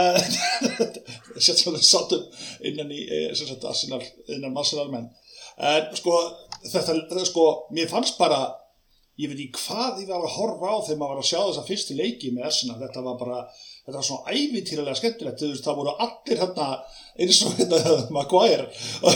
Uh, Sett svo þau sátum innan í, sem sagt, Arsenal, innan Arsenal menn. En sko, þetta, sko, mér fannst bara ég veit ekki hvað ég var að horfa á þegar maður var að sjá þessa fyrstu leiki með Arsenal. Þetta var bara, þetta var svona ævintýralega skemmtilegt. Þú veist, það voru allir hérna eins og hérna Maguire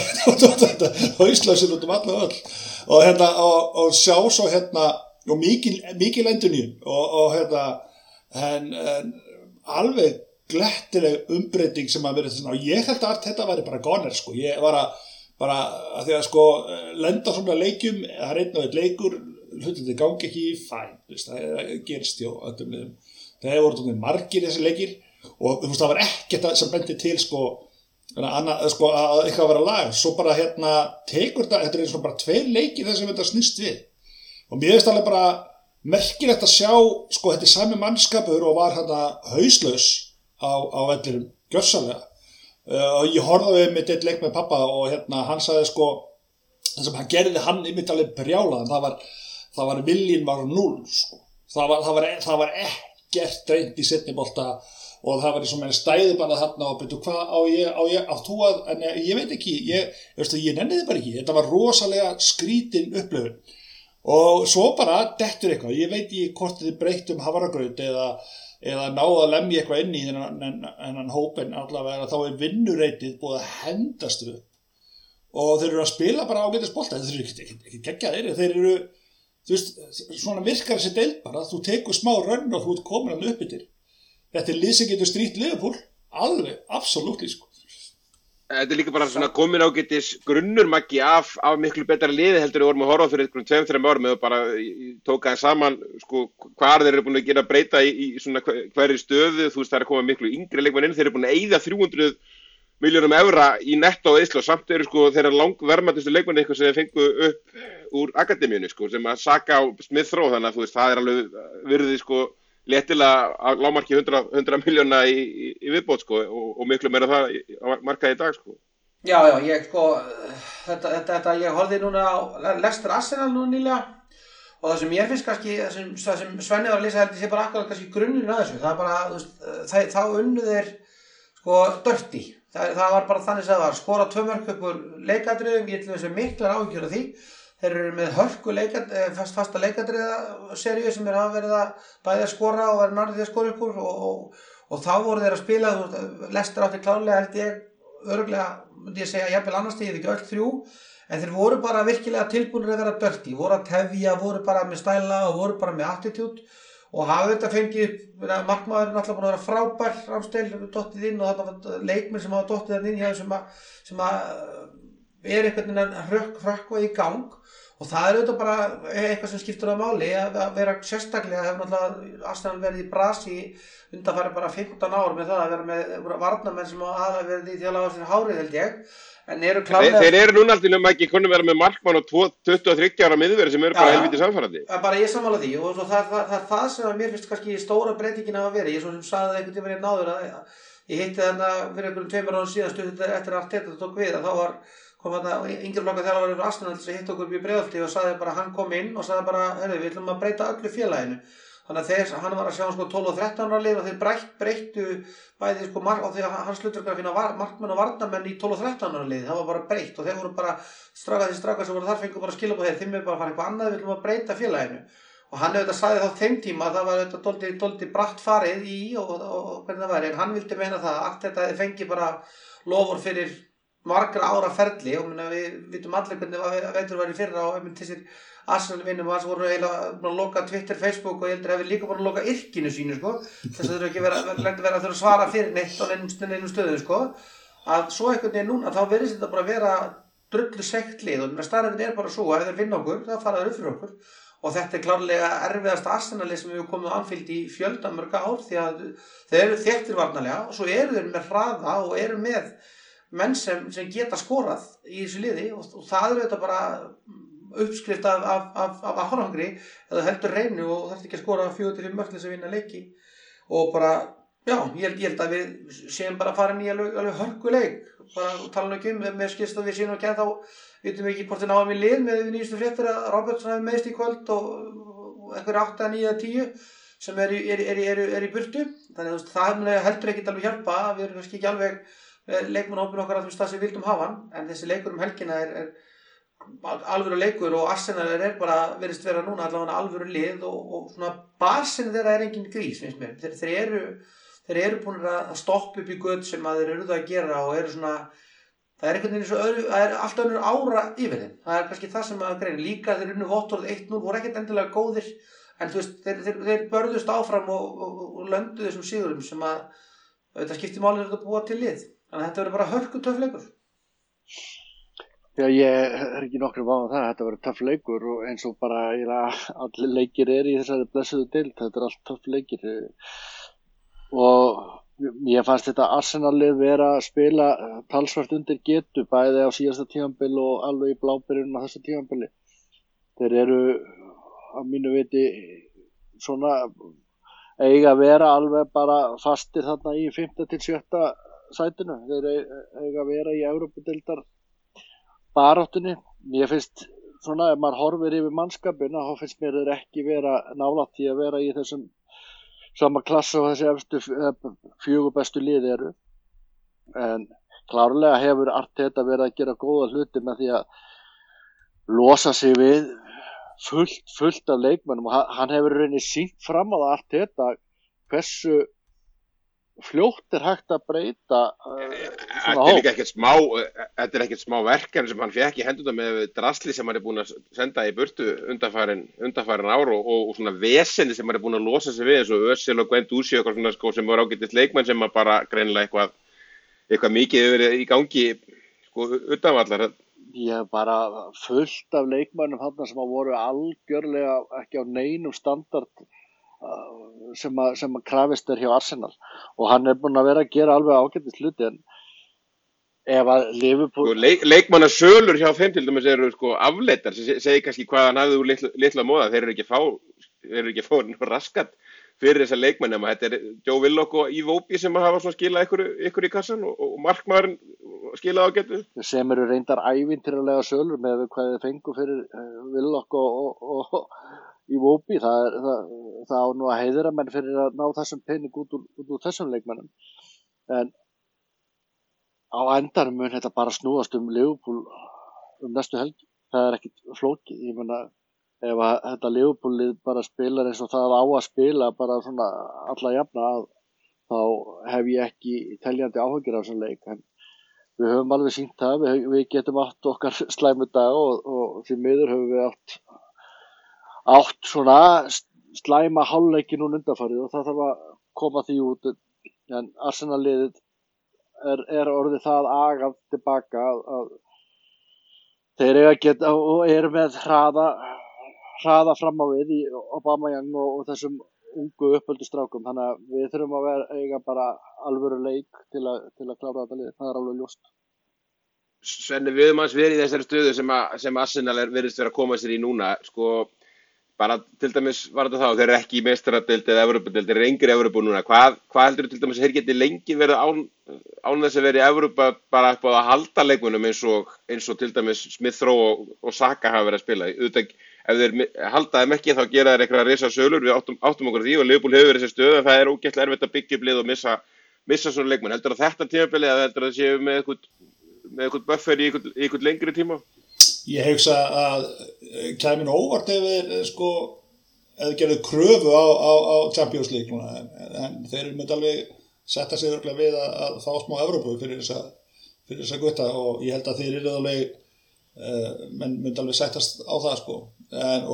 og hauslausir út um alla öll. Og hérna, og, og sjá svo hérna, og mikil, mikil endurnýjun og, og hérna, en, en alveg glettileg umbreyting sem að verið svona, og ég held að þetta væri bara goner, sko. Ég var að, bara að því að sko, lenda svona leikjum, það er einn og einn leikur, hlutinni gangi ekki í fæn, það gerist hjá öllum liðum. Það hefur voruð margir þessi leikir og þú veist það var ekkert sem benti til sko, annað, sko að eitthvað að vera lag. Svo bara hérna tekur þetta, þetta er eins og bara tveir leikir þess að þetta snýst við. Og mér finnst alveg bara merkilegt að sjá sko þetta er sami mannskapur og var hérna hauslaus á, á vellirum, gjörsamlega. Uh, og ég horfði með eitt leik með pappa og hérna hann sagði sko það sem hann gerði hann einmitt alveg brjálaðan, það var það var viljinn var núll sko. það var, það var, það var ekkert reynd í seinni bolta og það var eins og með stæði bara þarna og byrju hvað á ég, á ég, á þú að, en ég, ég veit ekki, ég, ég, ég nenniði bara ekki, þetta var rosalega skrítin upplifun og svo bara dettur eitthvað, ég veit ekki hvort þið breytt um hafragraut eða, eða náða að lemja eitthvað inn í þennan, þennan hópin allavega þá er vinnurreitið búið að hendast upp og þeir eru að spila bara ágætis bolta, þeir eru ekki, ekki, ekki geggjaðir, þeir eru, þú veist, svona virkar þessi deild bara, þú tekur smá rönn og þú ert komin hann upp yfir. Þetta er lið sem getur strítt Liverpool, alveg, absolutt, sko. Þetta er líka bara svona komin ágætis grunnur Maggi af, af miklu betra liði heldur við vorum að horfa fyrir einhverjum tveim, þreim árum og bara tók aðeins saman sko, hvað þeir eru búin að gera breyta í, í svona hverri stöðu, þú veist það er að koma miklu yngri leikmenn inn, þeir eru búin að eyða þrjú hundruð milljónum evra í netto eyslu og samt eru sko þeirra langverðmætustu leikmenn eitthvað sem þeir fengu upp úr akademíunni sko, sem að Saka og Smith Rowe, þannig að þú veist það er alveg virðið sko léttilega að lágmarki hundrað miljóna í, í, í viðbót sko og, og miklu meira það á markaði í dag sko. Já, já, ég sko, þetta, þetta, þetta ég horfði núna á Leicester Arsenal núna nýlega og það sem ég finnst kannski, það sem, það sem Svenni var að lýsa heldur sé bara akkurat kannski grunnurinn að þessu, það er bara, þú veist, það, þá unnu þeir sko dirty, það, það var bara þannig að það var skora tvö mörk upp úr leikadriðum, ég ætlum þessu miklar áhyggjur af því. Þeir eru með hörku leikad, fast, fasta leikadriða seríu sem er að verið að bæði að skora og verið nærðið að skora upp úr og, og, og þá voru þeir að spila, Leicester átti klárlega held ég örugglega, myndi ég segja, jafnvel annars stigið ekki öll þrjú, en þeir voru bara virkilega tilbúnir að vera dirty, voru að tefja, voru bara með stæla og voru bara með attitude og hafa þetta fengið, markmaðurinn alltaf búin að vera frábær, Ramsdale hefur dottið inn og þetta var leikmenn sem hafa dottið þarna inn hjá sem að, sem að er einhvern veginn hrökk, hrökkvað í gang og það er auðvitað bara eitthvað sem skiptir á máli að vera sérstaklega hefur náttúrulega Arsenal verið í brasi undanfæri bara fimmtán ár með það að vera með varnarmenn sem hafa verið í því að laga sér hárið held ég en eru klárlega Þeir, þeir eru núna alltaf um ekki konum vera með markmann og tuttugu og þriggja ára miðverði sem eru bara helviti samfærandi. Bara ég sammála því og það er það, það, það sem að mér finnst kannski stóra breytingin hafa verið, ég svo sem sagði einhvern tímann hérna áður að ég hitti þarna fyrir einhverjum tveimur árum síðan stutt eftir að Arteta tók við að þá var kom þarna yngri flokka þegar var yfir Arsenal sem hitt okkur upp í Breiðholti og sagði bara hann kom inn og sagði bara heyrðu við ætlum að breyta öllu félaginu þannig að þeir, hann var að sjá sko tólf og þrettán ára lið og þeir breytt, breyttu bæði sko mark og þegar hans hlutur að finna var, markmenn og varnarmenn í tólf og þrettán ára lið það var bara breytt og þeir voru bara stráka því stráka sem voru þar fengu bara skilja på þeir þeim er bara að fara eitthvað annað við ætlum að breyta félaginu og hann hefði þetta sagði þá þeim tíma að það var þetta doldi, doldi bratt farið í og, og, og hvernig það væri en hann vildi meina það að þetta fengi bara lofur fyrir margra ára ferli og minna, við vitum allir hvernig veitur var í fyrra og einmitt þessir Arsenal vinnum og hans voru eiginlega búin að loka Twitter, Facebook og ég heldur að við líka búin að loka yrkinu sínu sko þess að þau eru ekki vera, vera, vera að þurfa að svara fyrir neitt á neinum, neinum stöðum sko að svo einhvern veginn núna þá verðist þetta bara vera drullu sekt lið og staðreyndin er bara svo að ef þeir vinna okkur þá fara þeir upp fyrir okkur og þetta er klárlega erfiðasta Arsenal sem við hefum komið á Anfield í fjölda mörg ár því að þeir eru þéttir varnarlega og svo eru þeir með hraða og eru með menn sem, sem geta skorað í þessu liði og, og það er þetta bara uppskrift af, af, af, af árangri eða heldur reynu og þarf ekki að skora fjögur til fimm mörk til þess að vinna leiki og bara, já, ég held, ég held að við séum bara að fara inn í alveg, alveg hörkuleik bara tala nú ekki um, með skilst að við séum ekki ennþá vitum við ekki hvort við náum í lið með nýjustu fréttir að Robertson hefur meðst í kvöld og, og einhver átta, níu eða tíu sem er í, er, er, er, er í burtu þannig að það heldur ekkert alveg hjálpa við erum kannski ekki alveg leikmannahópinn okkar að þú stað sem vildum hafa hann en þessi leikur um helgina er, er alvöru leikur og Arsenal er bara verðist vera núna allavega alvöru lið og, og svona basin þeirra er engin grís finnst mér þeir, þeir eru þeir eru búin að stoppa upp í göt sem að þeir eru að gera og eru svona það er einhvern veginn svo öðru það er allt önnur ára yfir þeim það er kannski það sem að greina líka þeir unnu Watford eitt núll voru ekkert endilega góðir en þú veist þeir, þeir, þeir börðust áfram og, og, og löndu þessum sigurum sem að þetta skiptir máli að búa til lið þannig að þetta verður bara hörku töff leikur. Já, ég er ekki nokkru vá á það, þetta verður töff leikur og eins og bara allir leikir er í þessari blessuðu deild, þetta er allt töff leikir og ég fannst þetta Arsenal-lið vera að spila talsvert undir getu bæði á síðasta tímabili og alveg í blábyrjunum á þessu tímabili. Þeir eru að mínu viti svona eiga að vera alveg bara fastir þarna í fimmta til sjötta sætinu, þeir eiga að vera í Evrópudeildar baráttunni. Mér finnst svona ef maður horfir yfir mannskapina þá finnst mér þeir ekki vera nálægt í að vera í þessum sama klassa og þessi efstu fjögur bestu lið eru en klárlega hefur Arteta verið að gera góða hluti með því að losa sig við fullt, fullt af leikmennum og hann hefur rauninni sýnt fram á það Arteta hversu fljótt er hægt að breyta uh, Þetta er líka ekkert smá, þetta er ekkert smá verkefni sem hann fekk í hendurna með drasli sem hann er búin að senda í burtu undanfarin, undanfarin ár og, og, og svona vesenni sem hann er búin að losa sig við eins og Özil og Guendouzi og svona sko sem voru ágætis leikmenn sem að bara greinilega eitthvað, eitthvað mikið hefur verið í gangi sko utanvallar. Ég hef bara fullt af leikmennum þarna sem að voru algjörlega ekki á neinum standard sem að, sem að krafist er hjá Arsenal og hann er búinn að vera að gera alveg ágætis hluti en ef að Liverpool sko, leik, leikmanna sölur hjá þeim til dæmis eru sko afleitar sem segir kannski hvað hann hafði úr litla, litla móða þeir eru ekki fá þeir eru ekki fá raskat fyrir þessa leikmenn nema þetta er Joe Willock og Yves Obi sem hafa svona skilað ykkur, ykkur í kassan og, og markmaðurinn skilað á getu sem eru reyndar ævintýralega sölur með hvað þið fengu fyrir uh, Willock og, og, og í Vópi, það er það, það á nú að heiðra menn fyrir að ná þessum pening út úr, út úr þessum leikmennum en á endanum mun þetta bara snúast um Liverpool um næstu helgi, það er ekkit flókið, ég meina ef að þetta Liverpool-lið bara spilar eins og það á að spila bara svona alla jafna að þá hef ég ekki teljandi áhyggjur af þessum leik en við höfum alveg sýnt það, við, við getum átt okkar slæmu dag og, og því miður höfum við átt átt svona slæma hálfleiki núna undanfarið og það þarf að koma því út en Arsenal-liðið er, er orðið það agað tilbaka að, að þeir eiga að geta og eru með hraða hraða fram á við í Aubameyang og, og þessum ungu uppöldu strákum þannig að við þurfum að vera, eiga bara alvöru leik til að, til að klára þetta lið, það er alveg ljóst. Svenni, við höfum aðeins verið í þessari stöðu sem, að, sem Arsenal er virðist vera að koma sér í núna sko bara til dæmis var þetta þá, þeir eru ekki í meistaradeild eða Evrópudeild, þeir eru engir í Evrópu núna. Hvað, hvað heldur til dæmis þeir geti lengi verið án, án þess að vera í Evrópa bara upp á að halda leikmunum eins og, eins og til dæmis Smith Rowe og, og Saka hafa verið að spila. Auðvitað, ef þeir halda þeim ekki þá gera þeir eitthvað risa sölur, við áttum, áttum okkur því og Liverpool hefur verið þessi stöð en það er ógeðslega erfitt að byggja upp lið og missa, missa svona leikmenn. Heldur að þetta tímabili eða heldur að það séu með eitthvað, með eitthvað buffer í eitthvað, í eitthvað lengri tíma? Ég hugsa að kæmin óvart ef þeir sko eða gerðu kröfu á, á, á Champions League núna, en, en þeir myndi alveg setja sig örglega við að, að fá smá Evrópu fyrir þessa, fyrir þessa gutta og ég held að þeir eru alveg uh, menn myndi alveg settast á það sko en,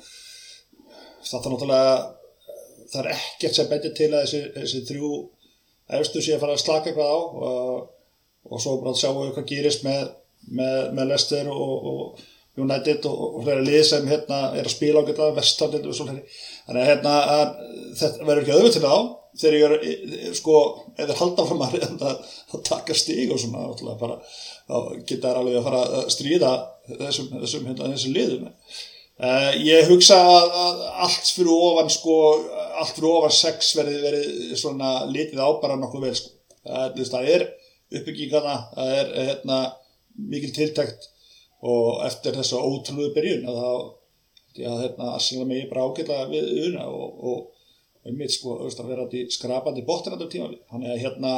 og það er náttúrulega það er ekkert sem bendir til að þessi, þessi þrjú efstu sé að fara að slaka eitthvað á og, og svo bara sjáum við hvað gerist með, með, með Leicester og, og United og, og flere lið sem hérna er að spila á geta Vestardild og svona þannig að hérna að, þetta verður ekki auðvitað til það á þegar ég er sko eða halda fram að, að, að taka stig og svona náttúrulega bara þá geta þær alveg að fara að stríða þessum, þessum, hérna, þessum liðum uh, ég hugsa að, að allt fyrir ofan sko allt fyrir ofan sex verði verið svona litið á bara nokkuð vel sko það, það er uppbygging hana það er hérna mikil tiltekt og eftir þessa ótrúlegu byrjun að þá því að hérna Arsenal megi bara ágætlega við una og, og, og einmitt sko að vera til skrapandi botn á tímabili þannig að hérna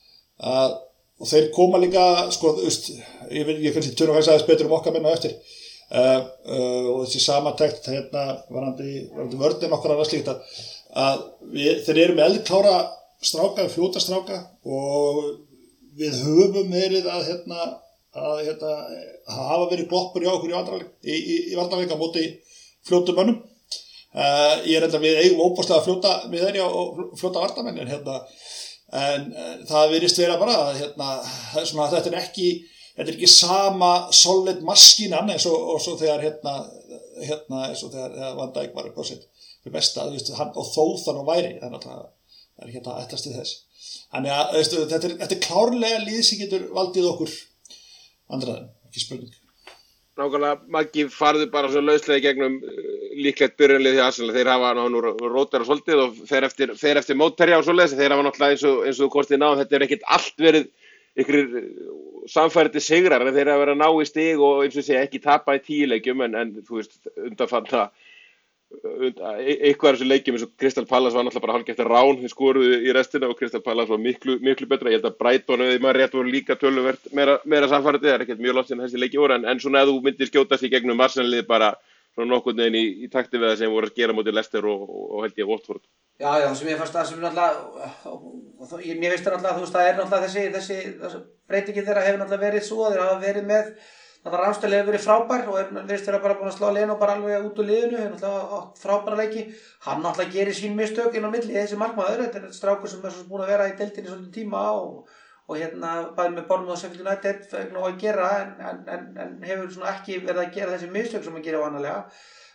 að og þeir koma líka sko veist, ég veit ekki kannski tölum að það betur um okkar menn á eftir uh, uh, og þessi samantekt hérna varandi, varandi vörðin okkar að slíkt að, að við, þeir eru með eldklára stráka, fljóta stráka og við höfum verið að hérna að hérna, hafa verið gloppur hjá okkur í vandrarleik í, í, í vandrarleik á móti fljótum mönnum uh, ég er enda við eigum óbúrslega að fljóta við þeirri og fljóta vartamenn en, hérna, en uh, það virðist vera bara að hérna, svona, þetta er ekki þetta er ekki sama solid maskínan eins og, og svo þegar hérna, hérna eins og þegar, þegar Van Dijk var upp á sitt fyrir besta veist, hann, og þó það nú væri þannig að það er ekki að ætlast til þess þannig að veist, þetta, er, þetta er klárlega lið sem getur valdið okkur andraðin, ekki spurning. Nákvæmlega, Maggi farðu bara svo lauslega gegnum uh, líklegt byrjunlið hjá Arsenal. Þeir hafa nú rótara svolítið og fer eftir, fer eftir mótherja og svoleiðis. Þeir hafa náttúrulega eins og, eins og kostið náð. Þetta er ekkert allt verið ykkur samfærandi sigrar en þeir hafa verið að ná í stig og eins og segja ekki tapa í tíu leikjum en, en þú veist, undanfanna eitthvað af þessu leikjum eins og Crystal Palace var náttúrulega bara hálfgert rán þeir skoruðu í restina og Crystal Palace var miklu, miklu betra ég held að Brighton eða maður rétt voru líka töluvert meira, meira samfærandi það er ekkert mjög langt sem þessi leiki voru en, en svona ef þú myndir skjótast í gegnum Arsenal-lið bara svona nokkurn veginn í, í takti við það sem voru að gera móti Leicester og, og held ég Watford. Já, já, sem ég fannst að sem náttúrulega, mér finnst það náttúrulega, þú veist, það er náttúrulega þessi, þessi, þessi breytingin þeirra hefur náttúrulega verið svo, þeir hafa verið með, náttúrulega Ramsdale hefur verið frábær og er, virðist þeirra bara búin að slá Leno bara alveg út úr liðinu, hefur náttúrulega átt frábæra leiki, hann náttúrulega gerir sín mistök inn á milli, þessi markmaður, þetta er strákur sem er svo búin að vera í deildinni svolítið tíma og, og hérna, bæði með Bournemouth og Sheffield United, fegn og að gera, en, en, en, en hefur svona ekki verið að gera þessi mistök sem að gera vanalega.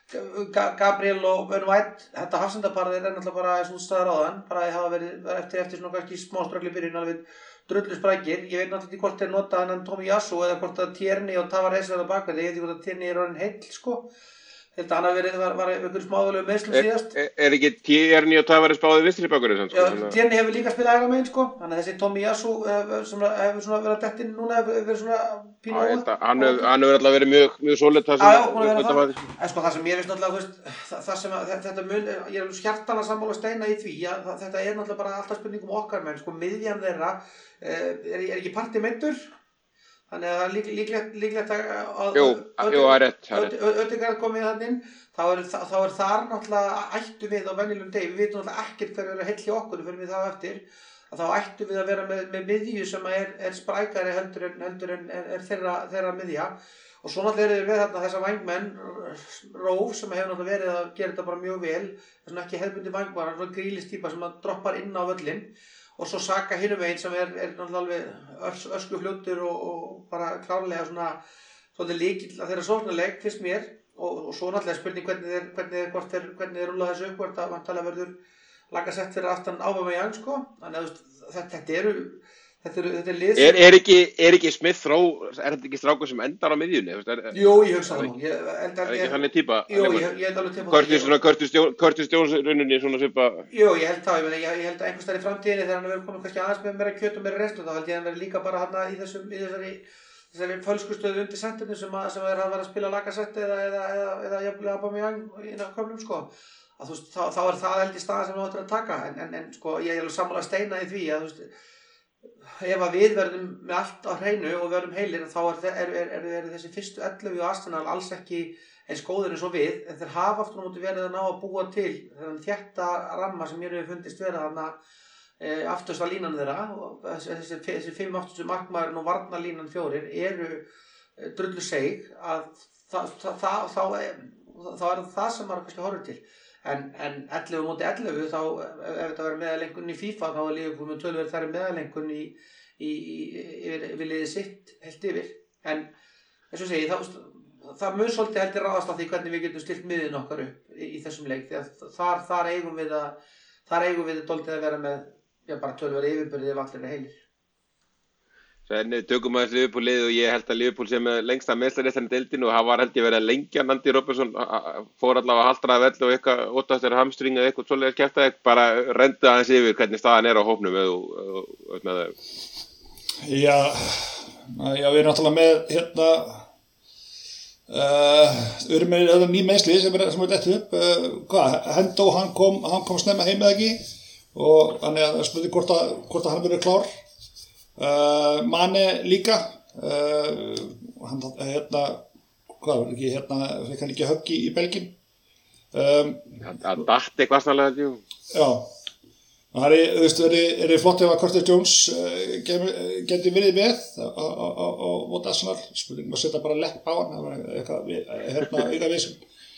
Gabriel og Ben White, þetta hafsendaparið er náttúrulega bara svona staðar áðan, bara að hafa verið eftir, eftir svona kannski smá ströggli byrjun alveg drullu sprækir. Ég veit náttúrulega ekki hvort þeir nota hann Tomiyasu eða hvort að Tierney og Tavares verða bakverði, ég veit ekki hvort að Tierney er orðinn heill sko. Ég held að hann hafi verið, var, var einhverjum smáðulegu meðslum síðast. Er, er ekki Tierney og Tavares báðir vinstri bakverðir sem sko? Já, Tierney hefur líka spilað hægra megin sko, þannig að þessi Tomiyasu sem hefur svona verið að detta inn núna hefur verið svona pínu óvænt. Hann hefur alltaf verið mjög, mjög solid það sem... Já, já, hún hefur verið það. En sko það sem ég veist náttúrulega, þú veist, það, það sem að þetta mun, ég er alveg hjartanlega sammála Steina í því, að þetta er náttúrulega bara alltaf spurning um okkar menn, sko miðjan þeirra, er, er ekki Partey meiddur? Þannig að það er lík, líklegt, líklegt að Jú, jú, það er rétt Ødegaard komið þannig inn, þá er, þá er þar náttúrulega ættu við á venjulegum degi, við vitum náttúrulega ekkert hverju er heill hjá okkur fyrir við þá eftir, að þá ættu við að vera með, með miðju sem er, er sprækari heldur en, heldur en er, er þeirra, þeirra miðja og svo náttúrulega er við þarna þessa vængmenn, Róf sem hefur náttúrulega verið að gera þetta bara mjög vel, þess að ekki hefðbundi vængmenn, svona grílistýpa sem að droppar inn á völlinn. Og svo Saka hinum einn sem er, er náttúrulega alveg öskufljótur og, og bara klárlega svona svolítið líkill að þeirra sóknarleik fyrst mér og, og svo náttúrulega spurning hvernig þeir hvernig þeir hvort þeir hvernig þeir rúlla þessu upp hvort að vantarlega verður Lacazette fyrir aftan Aubameyang sko. Þannig að þetta, þetta eru þetta eru þetta er lið er, er ekki er ekki Smith Rowe er þetta ekki strákur sem endar á miðjunni er, Jú, ég hugsa það nú ég enda er ekki þannig típa Jú, ég ég held alveg típa Curtis svona Curtis Curtis Jones runninni svona svipa Jú, ég held það ég meina ég held að einhvers staðar í framtíðinni þegar hann verður komið kannski aðeins með meira kjöt og meira reynslu þá held ég að hann verður líka bara þarna í þessum í þessari þessari fölskustöðu undir senternu sem að sem er að vera að spila Lacazette eða eða eða eða jafnvel Aubameyang í nákvæmum sko að þú veist þá þá er það held í staðan sem þú ættir að taka en en en sko ég er alveg sammála Steina í því að þú veist ef að við verðum með allt á hreinu og verðum heilir þá er, er, er, er, er þessi fyrstu ellefu í Arsenal alls ekki eins góður eins og við en þeir hafa aftur á móti verið að ná að búa til þennan þétta ramma sem mér hefur fundist vera þarna e, aftursta línan þeirra og þessi, þessi, þessi fimm afturstu markmaðurinn og varnarlínan fjórir eru e, drullu seig að það, það, það, þá, er, þá er það sem maður kannski horfir til En, en ellefu móti ellefu þá ef þetta verður meðalengun í FIFA þá er Liverpool með töluvert þar meðalengun í, í, í yfir, yfir liðið sitt heilt yfir en eins og segi þá það mun svolítið heldur ráðast af því hvernig við getum stilt miðin okkar upp í, í þessum leik því að þar, þar eigum við að þar eigum við dálítið að vera með já, bara töluvert yfirbörðið ef allir er heilir En tökum aðeins Liverpool liðið og ég held að Liverpool sé með lengsta meðslaristan í deildinu og það var held ég verið að lengja Andy Robertson fór allavega að haldraða velli og eitthvað óttastur hamstring eða eitthvað svoleiðis kjaftaði bara rendi aðeins yfir hvernig staðan er á hópnum með það. Já, já, við erum náttúrulega með hérna uh, við erum með þetta ný meðsli sem er sem er lett upp uh, hvað, Hendo hann kom hann kom snemma heim eða ekki og þannig að spurði hvort að hvort að hann verður klár. Uh, Mane líka uh, hann hérna hvað var ekki hérna fekk hann ekki högg í, í Belgíu um, hann datt eitthvað snarlega jú já það er þú veist er er flott ef að Curtis Jones uh, geti verið með á móti Arsenal spurning að setja bara lepp á hann það var eitthvað hérna auka vissum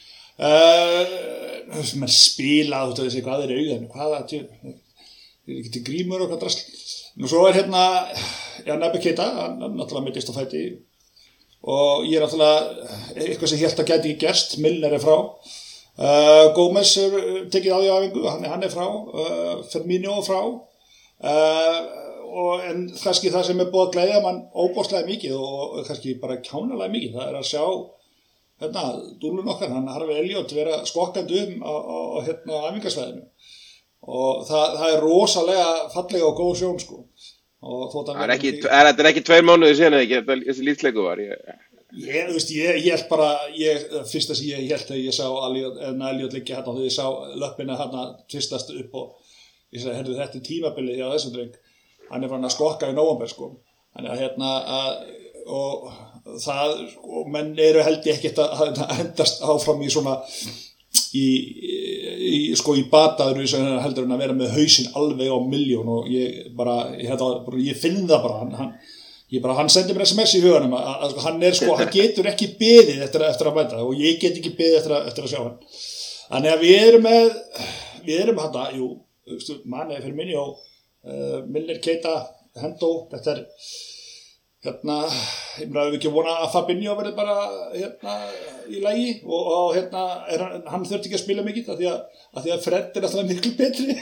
uh, menn spila þú veist hvað er auðan hvaða er ekki til grímur og hvað drasl Nú svo er hérna, já, Naby Keita, hann náttúrulega meiddist á fæti og ég er náttúrulega eitthvað sem ég held að gæti ekki gerst, Milner er frá, uh, Gómez er tekið á því æfingu, hann, hann er frá, uh, Firmino er frá uh, og en kannski það sem er búið að glæðja mann óbóðslega mikið og, og kannski bara kjánalega mikið, það er að sjá hérna, dúlun okkar, hann Harvey Elliott vera skokkandi um á, á, á hérna æfingasvæðinu. Og það, það er rosalega fallega og góð sjón sko. Og þótt að það er ekki, er, er ekki tveir mánuði síðan eða ekki, þessi lífsleiku var ég. Ég, þú veist, ég, ég held bara, ég, fyrsta sem ég held að ég sá Elliot liggja hérna og þegar ég sá löppina hérna tvistast upp og ég sagði, herru þetta er tímabilið hjá þessum dreng, hann er farin að skokka í nóvember sko. Þannig að hérna, að, og það, og menn eru held ég ekkert að, að hendast áfram í svona í, í sko í bataður sem heldur hann að vera með hausinn alveg á milljón og ég bara, ég, hérna, ég finn það bara, hann, hann, ég bara, hann sendir mér S M S í huganum að, að, að hann er sko, hann getur ekki beðið eftir, eftir að mæta og ég get ekki beðið eftir, eftir að sjá hann. Þannig að við erum með, við erum hann að, jú, manni fyrir minni og uh, Milner, Keita, Hendo, þetta er hérna, ég meina við ekki vona að Fabinho verði bara hérna í lagi og, og hérna er hann, hann þurfti ekki að spila mikið af því að, að því að Fred er alltaf miklu betri.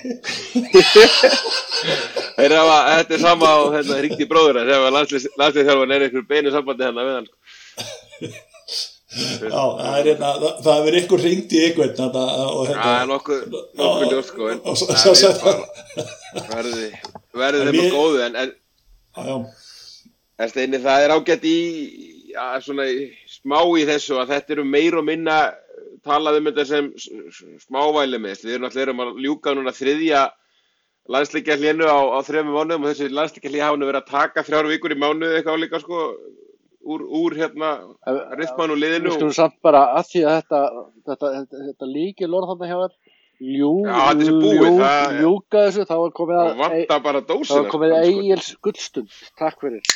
Þeir hafa, þetta er sama á hérna ríkti bróður að þegar landsliðsþjálfarinn er einhver beinu sambandi hérna við hann. Já, það er hérna, það, það er einhver hringt í einhvern þetta og hérna. Það er nokkuð, nokkuð ljóst sko, en og svo sagði það. Verði, verði þeim að góðu, en, en, já, já. en Steini, það er ágætt í, já, svona smá í þessu að þetta eru meir og minna talað um þetta sem smávæli með. Við erum alltaf erum að ljúka núna þriðja landsleikjahlénu á, á þremur mánuðum og þessi landsleikjahlénu hafa nú verið að taka þrjár vikur í mánuði eitthvað líka sko. Úr, úr hérna rytman og liðinu. Við skulum samt bara að því að þetta, þetta, þetta, þetta líkil orð þarna hjá þér, ljú, ljú, ljúka þessu, þá er komið að, e, dósina, þá er komið að Egils gullstund, takk fyrir.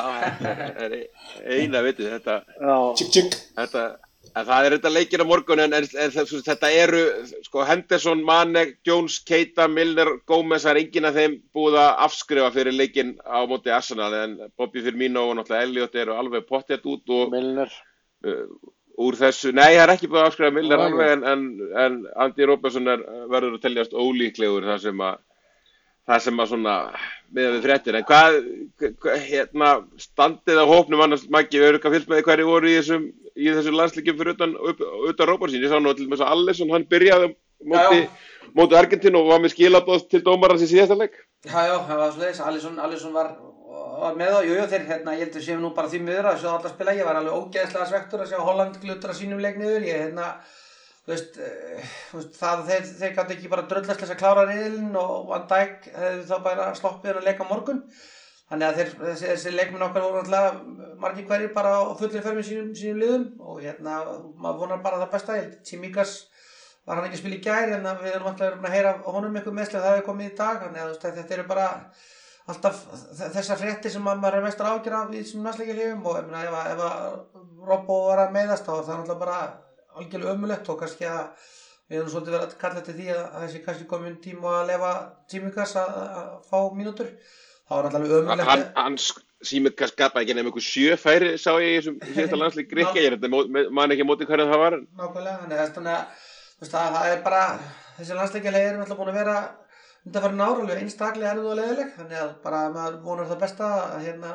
Það er eina vitið, þetta, tjik, tjik. þetta, en það er þetta leikir á morgun, en, en, en þetta eru, sko, Henderson, Mane, Jones, Keita, Milner, Gómez, það er enginn af þeim búið að afskrifa fyrir leikinn á móti Arsenal, en Bobby Firmino og náttúrulega Elliot eru alveg pottþétt út og Milner. Uh, úr þessu, nei, það er ekki búið að afskrifa Milner alveg, en, en, en Andy Robertson er, verður að teljast ólíklegur þar sem að, það sem að svona, með við fréttir, en hvað, hvað hérna, standið á hópnum annars, Maggi, við erum ekki að fylgst með því hverju voru í þessum, í þessum landsleikjum fyrir utan, utan Robertson, ég sá nú til þess að Alisson, hann byrjaði móti, móti Argentínu og var með skilaboð til dómarans í síðasta leik. Já, já, það var svolítið, Alisson, Alisson var, var með á, jú, jú, þeir, hérna, ég held að séum nú bara því miður að sjá alla spila, ég var alveg ógeðslega svektur að sjá Holland glutra sínum leik niður, ég, hérna, þú veist, uh, það, þeir, þeir gátu ekki bara dröllast þess að klára riðilinn og Van Dijk hefði þá bara sloppið hann að leika morgun. Þannig að þeir, þessi, þessi leikmenn okkar voru náttúrulega margir hverjir bara á fullir ferð með sínum, sínum liðum og hérna, maður vonar bara það besta. Tsimikas var hann ekki að spila í gær, en við erum alltaf verið að heyra honum eitthvað meðslega það hefur komið í dag. Þannig að veist, þetta eru bara alltaf þessar fréttir sem maður er mestar ágjur af í þessum landsleikjahléum og ef, ef að Robbo var að meiðast þá var það náttúrulega bara algjörlega ömurlegt og kannski að við erum svolítið verið að kalla til því að þessi kannski komin tíma að lefa Tsimikas að, að fá mínútur. Það var alltaf ömurlegt. Hann, hann Tsimikas skapaði ekki nefnir einhver sjö færi, sá ég í þessum síðasta landsleik Grikkja, ég man ekki móti hvernig það var. Nákvæmlega, þannig að það er bara, þessi landsleikjalegir er alltaf búin að vera undanfarin ár alveg einstaklega erfið og leiðileg, þannig að bara maður vonar það besta að hérna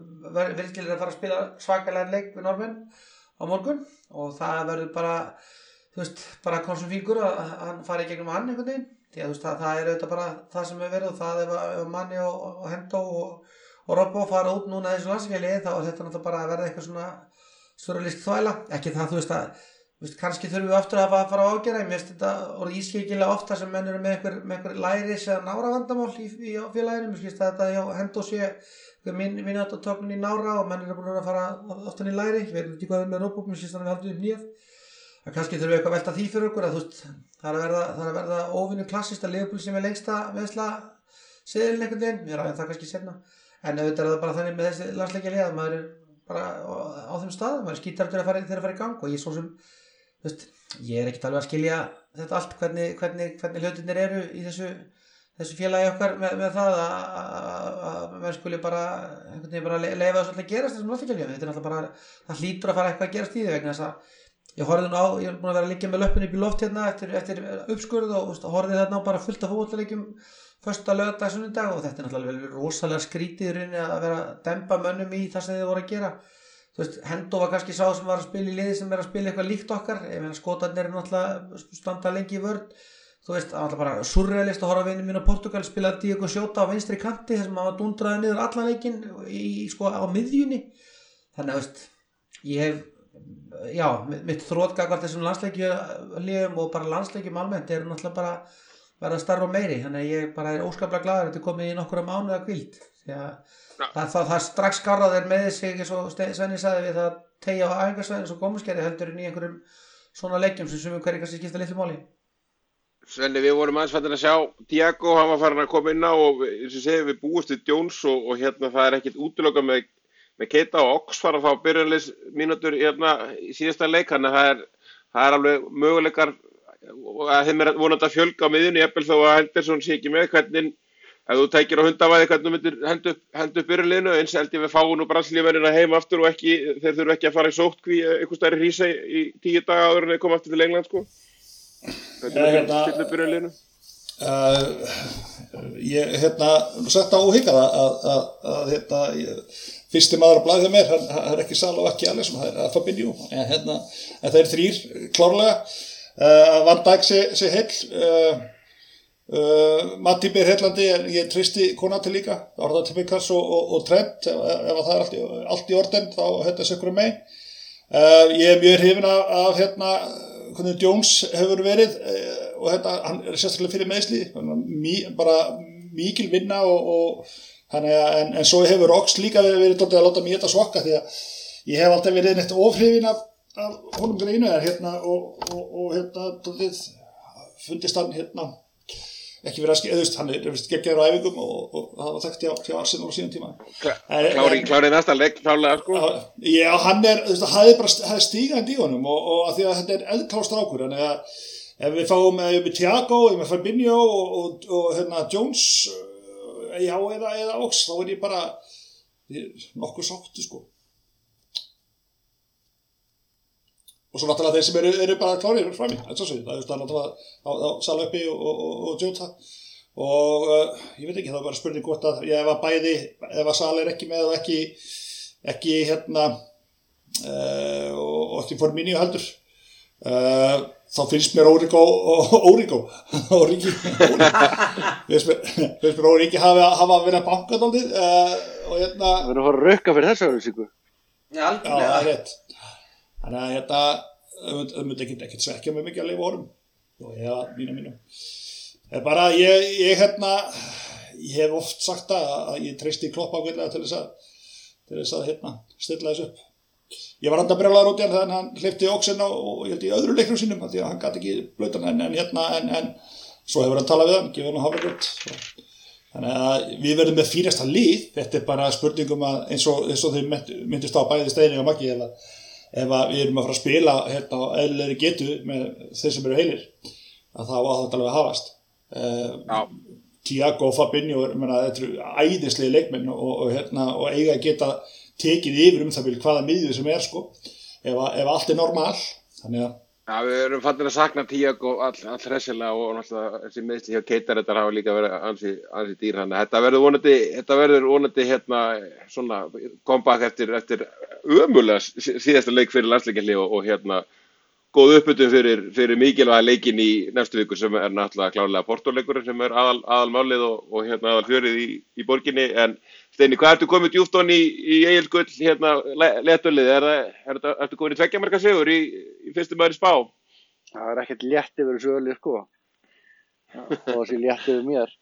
Virgil er að fara að spila svakalega leik við Norðmenn á morgun og það verður bara, þú veist, bara konsum fíkur að hann fari í gegnum hann einhvern veginn. Því að þú veist, það, það er auðvitað bara það sem hefur verið og það ef, ef Mane og, og Hendo og, og Robbo fara út núna þessu landsleikjaliði þá er þetta náttúrulega bara að verða eitthvað svona surrealist þvæla. Ekki það, þú veist að, þú veist, kannski þurfum við aftur að fara að ágera. Mér finnst þetta orðið ískeikilega ofta sem menn eru með einhver, með einhver læris eða nára vandamál í, í félaginu. Mér finnst þetta hjá Hendo sé mín, mín áttatögnin í nára og menn eru búin að fara oftan í læri. Ég veit ekki hvað er með Robbo, mér finnst þannig haldið upp nýjað. Það kannski þurfum við eitthvað að velta því fyrir okkur að þú veist, það er að verða, það er að verða óvinnu klassist að Liverpool sem er lengsta meðsla seðilinn einhvern veginn, við ræðum það kannski seinna. En auðvitað er það bara þannig með þessi landsleikjahlið að maður er bara á, á þeim stað, maður skítar til að fara, til að fara í gang og ég svo sem, þú veist, ég er ekkert alveg að skilja þetta allt hvernig, hvernig, hvernig hlutirnir eru í þessu, þessu félagi okkar með, með það að, að, að maður skuli bara, einhvern veginn bara leifa þessu alltaf gerast þessum landsleikjahlið. Þetta er alltaf bara, það hlýtur að fara eitthvað að gerast í því vegna þess að ég horfði nú á, ég er búin að vera að liggja með löppin upp í loft hérna eftir, eftir uppskurð og veist, horfði þarna á bara fullt af fótboltaleikjum föstudag, laugardag, sunnudag og þetta er náttúrulega vel rosalega skrítið í rauninni að vera að dempa mönnum í það sem þið voru að gera. Þú veist, Hendo var kannski sá sem var að spila í liði sem er að spila eitthvað líkt okkar, ég meina skotarnir er náttúrulega standa lengi í vörn. Þú veist, það var bara surrealist að horfa vinnu mín á Portugal spila Diego Jota á vinstri kanti þar sem hann var dundraði niður allan leikinn í, sko, á miðjunni. Þannig að, veist, ég hef já, mitt þrótgagvart þessum landsleikjum og bara landsleikjum almennt eru náttúrulega bara verða starra og meiri, þannig að ég bara er óskaplega glaður að þetta er komið í nokkura mánuða hvíld því að það, það, það strax skarrað er með sig eins og Svenni sagði við það tegja á æfingarsvæðinu svo gómuskerði heldur en í einhverjum svona leikjum sem sumum hverju kannski skipta litlu máli. Svenni, við vorum aðeins fættin að sjá Thiago, hann var farin að koma inn á og eins og segir við búumst við Jones og, og hérna það er ekkert útilokað með, með Keita og Ox fara að fá byrjanleis mínútur hérna í síðasta leik, þannig að það er, það er alveg möguleikar að þeim er vonandi að fjölga á miðjunni, jafnvel þó að Henderson sé ekki með, hvernig ef þú tækir á hundavæði hvernig þú myndir henda upp, henda upp byrjanliðinu, eins held ég við fáum nú Brasilíumennina heim aftur og ekki, þeir þurfa ekki að fara í sóttkví einhvers staðar í Hrísey í tíu daga áður en þeir koma aftur til England sko. Hvernig er þetta stilla upp byrjanliðinu? Uh, ég hérna sett á hikað að, að, að, að hérna, ég, fyrsti maður að blæða mér, hann, hann er ekki Sala og ekki Alisson, það er Fabinho, en hérna, en þeir þrír klárlega, uh, Van Dijk sé, sé heill, uh, Uh, Matip er heillandi en ég tristi Konati líka, þá er það Tipikas og, og, og Trent, ef, ef það er allt í, allt í orden þá þetta sé ykkur megin. uh, ég er mjög hrifinn af, af hérna hvernig Jones hefur verið uh, og hérna, hann er sérstaklega fyrir meiðsli, mý, bara mikil vinna og, og þannig að, en, en svo hefur Ox líka verið, verið dálítið að láta mér þetta svokka því að ég hef alltaf verið neitt ofhrifinn af, af honum greinu en hérna og, og, og hérna dálítið fundist hann hérna ekki verið að skilja, þú veist, hann er geggjaður á æfingum og, og það var þekkt hjá, hjá Arsenal á síðan tíma. Klári, klári næsta leik, klálega, sko. Já, hann er, þú veist, það er bara, það er stígandi í honum og, og að því að þetta er eldklár strákur, þannig að ef við fáum með Thiago, ef við fáum Fabinho og, og, og hérna Jones, já, eða, eða Ox, þá er ég bara ég, nokkuð sáttu, sko. Og svo náttúrulega þeir sem eru, eru bara klárir frammi, það er svo náttúrulega á, á Sala uppi og, og, og Jota og uh, ég veit ekki, það var bara spurning hvort að ég ef að bæði, ef að Sala er ekki með og ekki, ekki hérna uh, og, og ekki Firmino heldur uh, þá finnst mér Órigó og Órigó Órigi finnst mér, finnst mér Órigi hafa, hafa verið að banka dálítið uh, og hérna Það verður að fara að rukka fyrir þessu auðlýsingu. Já, algjörlega. Já, það er rétt. Þannig að þetta, það myndi ekkert ekkert svekkja mig mikið að lifa orðum. Og ég að mínu mínu. Það er bara, ég, ég hérna, ég hef oft sagt það að ég treysti Klopp ágætlega til þess að, til þess að hérna, stilla þessu upp. Ég var enda brjálaður út í hann þegar hann hleypti Oxen og, og ég held í öðru leiknum sínum, því að hann gat ekki blautan en, en hérna, en, en svo hefur hann talað við hann, gefið hann að hafa grönt. Þannig að við verðum með fínasta lið, þetta er bara spurningum að eins og, eins og þau myndist á bæði Steini og Maggi ef að, ef að við erum að fara að spila hérna á eðlilegri getu með þeir sem eru heilir, að það á þetta alveg að hafast. Uh, Thiago og Fabinho, menna, þetta eru æðislega leikmenn og, og, hérna, og eiga að geta tekið yfir um það bil hvaða miðju sem er sko, ef, að, ef allt er normal. Þannig að Já, við erum fannir að sakna Thiago all, all hressilega og náttúrulega þessi meðsli hjá Keita þetta hafa líka verið ansi, ansi dýr þannig að þetta verður vonandi, þetta verður vonandi hérna svona comeback eftir, eftir ömulega síðasta leik fyrir landsleikjahli og, og hérna góð uppbytun fyrir, fyrir mikilvæga leikin í næstu viku sem er náttúrulega klárlega Porto-leikurinn sem er aðal, aðalmálið og, og hérna aðal fjörið í, í borginni en Steini, hvað ertu komið djúpt onni í, í Egilsgull hérna letölið, er það, er það, ertu komin í tveggja marka sigur í, í fyrstu maður í spá? Það er ekkert létt yfir þessu öli, sko. Og þessi létt yfir mér.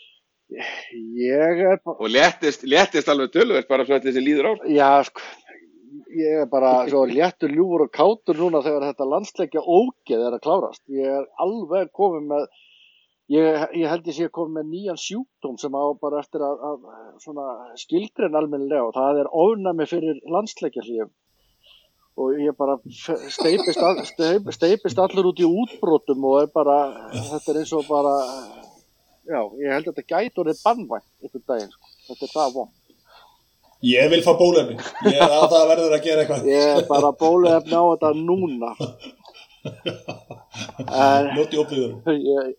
Ég er bara... Og léttist, léttist alveg töluvert bara svo að þessi líður á? Já, sko. Ég er bara svo léttur, ljúfur og kátur núna þegar þetta landsleikja ógeð er að klárast. Ég er alveg komið með... Ég, ég held ég sé að koma með nýjan sjúkdóm sem á bara eftir að, að svona skilgrein almennilega og það er ofnæmi fyrir landsleikjahlé og ég bara steipist, all, steip, steipist allur út í útbrotum og er bara, þetta er eins og bara, já, ég held að þetta gæti orðið bannvænt einhvern daginn, sko. Þetta er það von. Ég vil fá bóluefni, ég er að það verður að gera eitthvað. Ég er bara bóluefni á þetta núna. Ljóti opniður. Ég...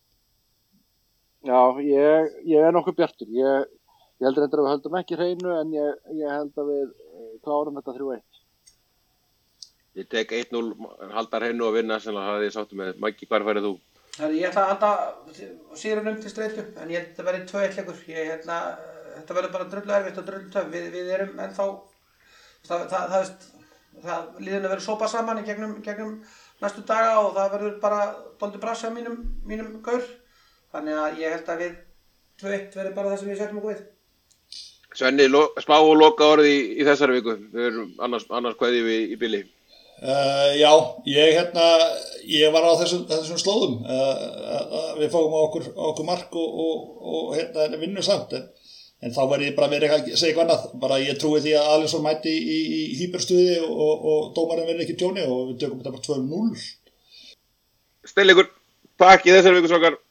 Já, ég, ég er nokkuð bjartur. Ég, ég held reyndar að við höldum ekki hreinu en ég, ég held að við klárum þetta þrjú eitt. Ég tek eitt núll, haldar hreinu og vinna sem það ég sáttu með. Maggi, hvar færið þú? Herri, ég ætla að halda sigrinum til streitu en ég held að þetta verði tvö eitt leikur. Ég, hérna, þetta verður bara drullu erfitt og drullu töf. Við, við erum ennþá, það, það, það, það líðinu verður sópað saman í gegnum, gegnum næstu daga og það verður bara dálítið brasa mínum, mínum gaur. Þannig að ég held að við tvö eitt verður bara það sem við setjum okkur við. Svenni, lo, spá og loka orði í, í þessari viku. Við erum annars, annars kveðjum við í bili. Uh, já, ég hérna, ég var á þessum, þessum slóðum. Uh, við fáum á okkur, á okkur mark og, og, og hérna vinnum samt. En, en þá var ég bara verið að segja eitthvað annað. Bara ég trúi því að Alisson mæti í, í, í hýperstuði og, og, og dómarinn verið ekki tjóni og við tökum þetta bara tvö núll. Steinleikur, takk í þessari viku, strákar.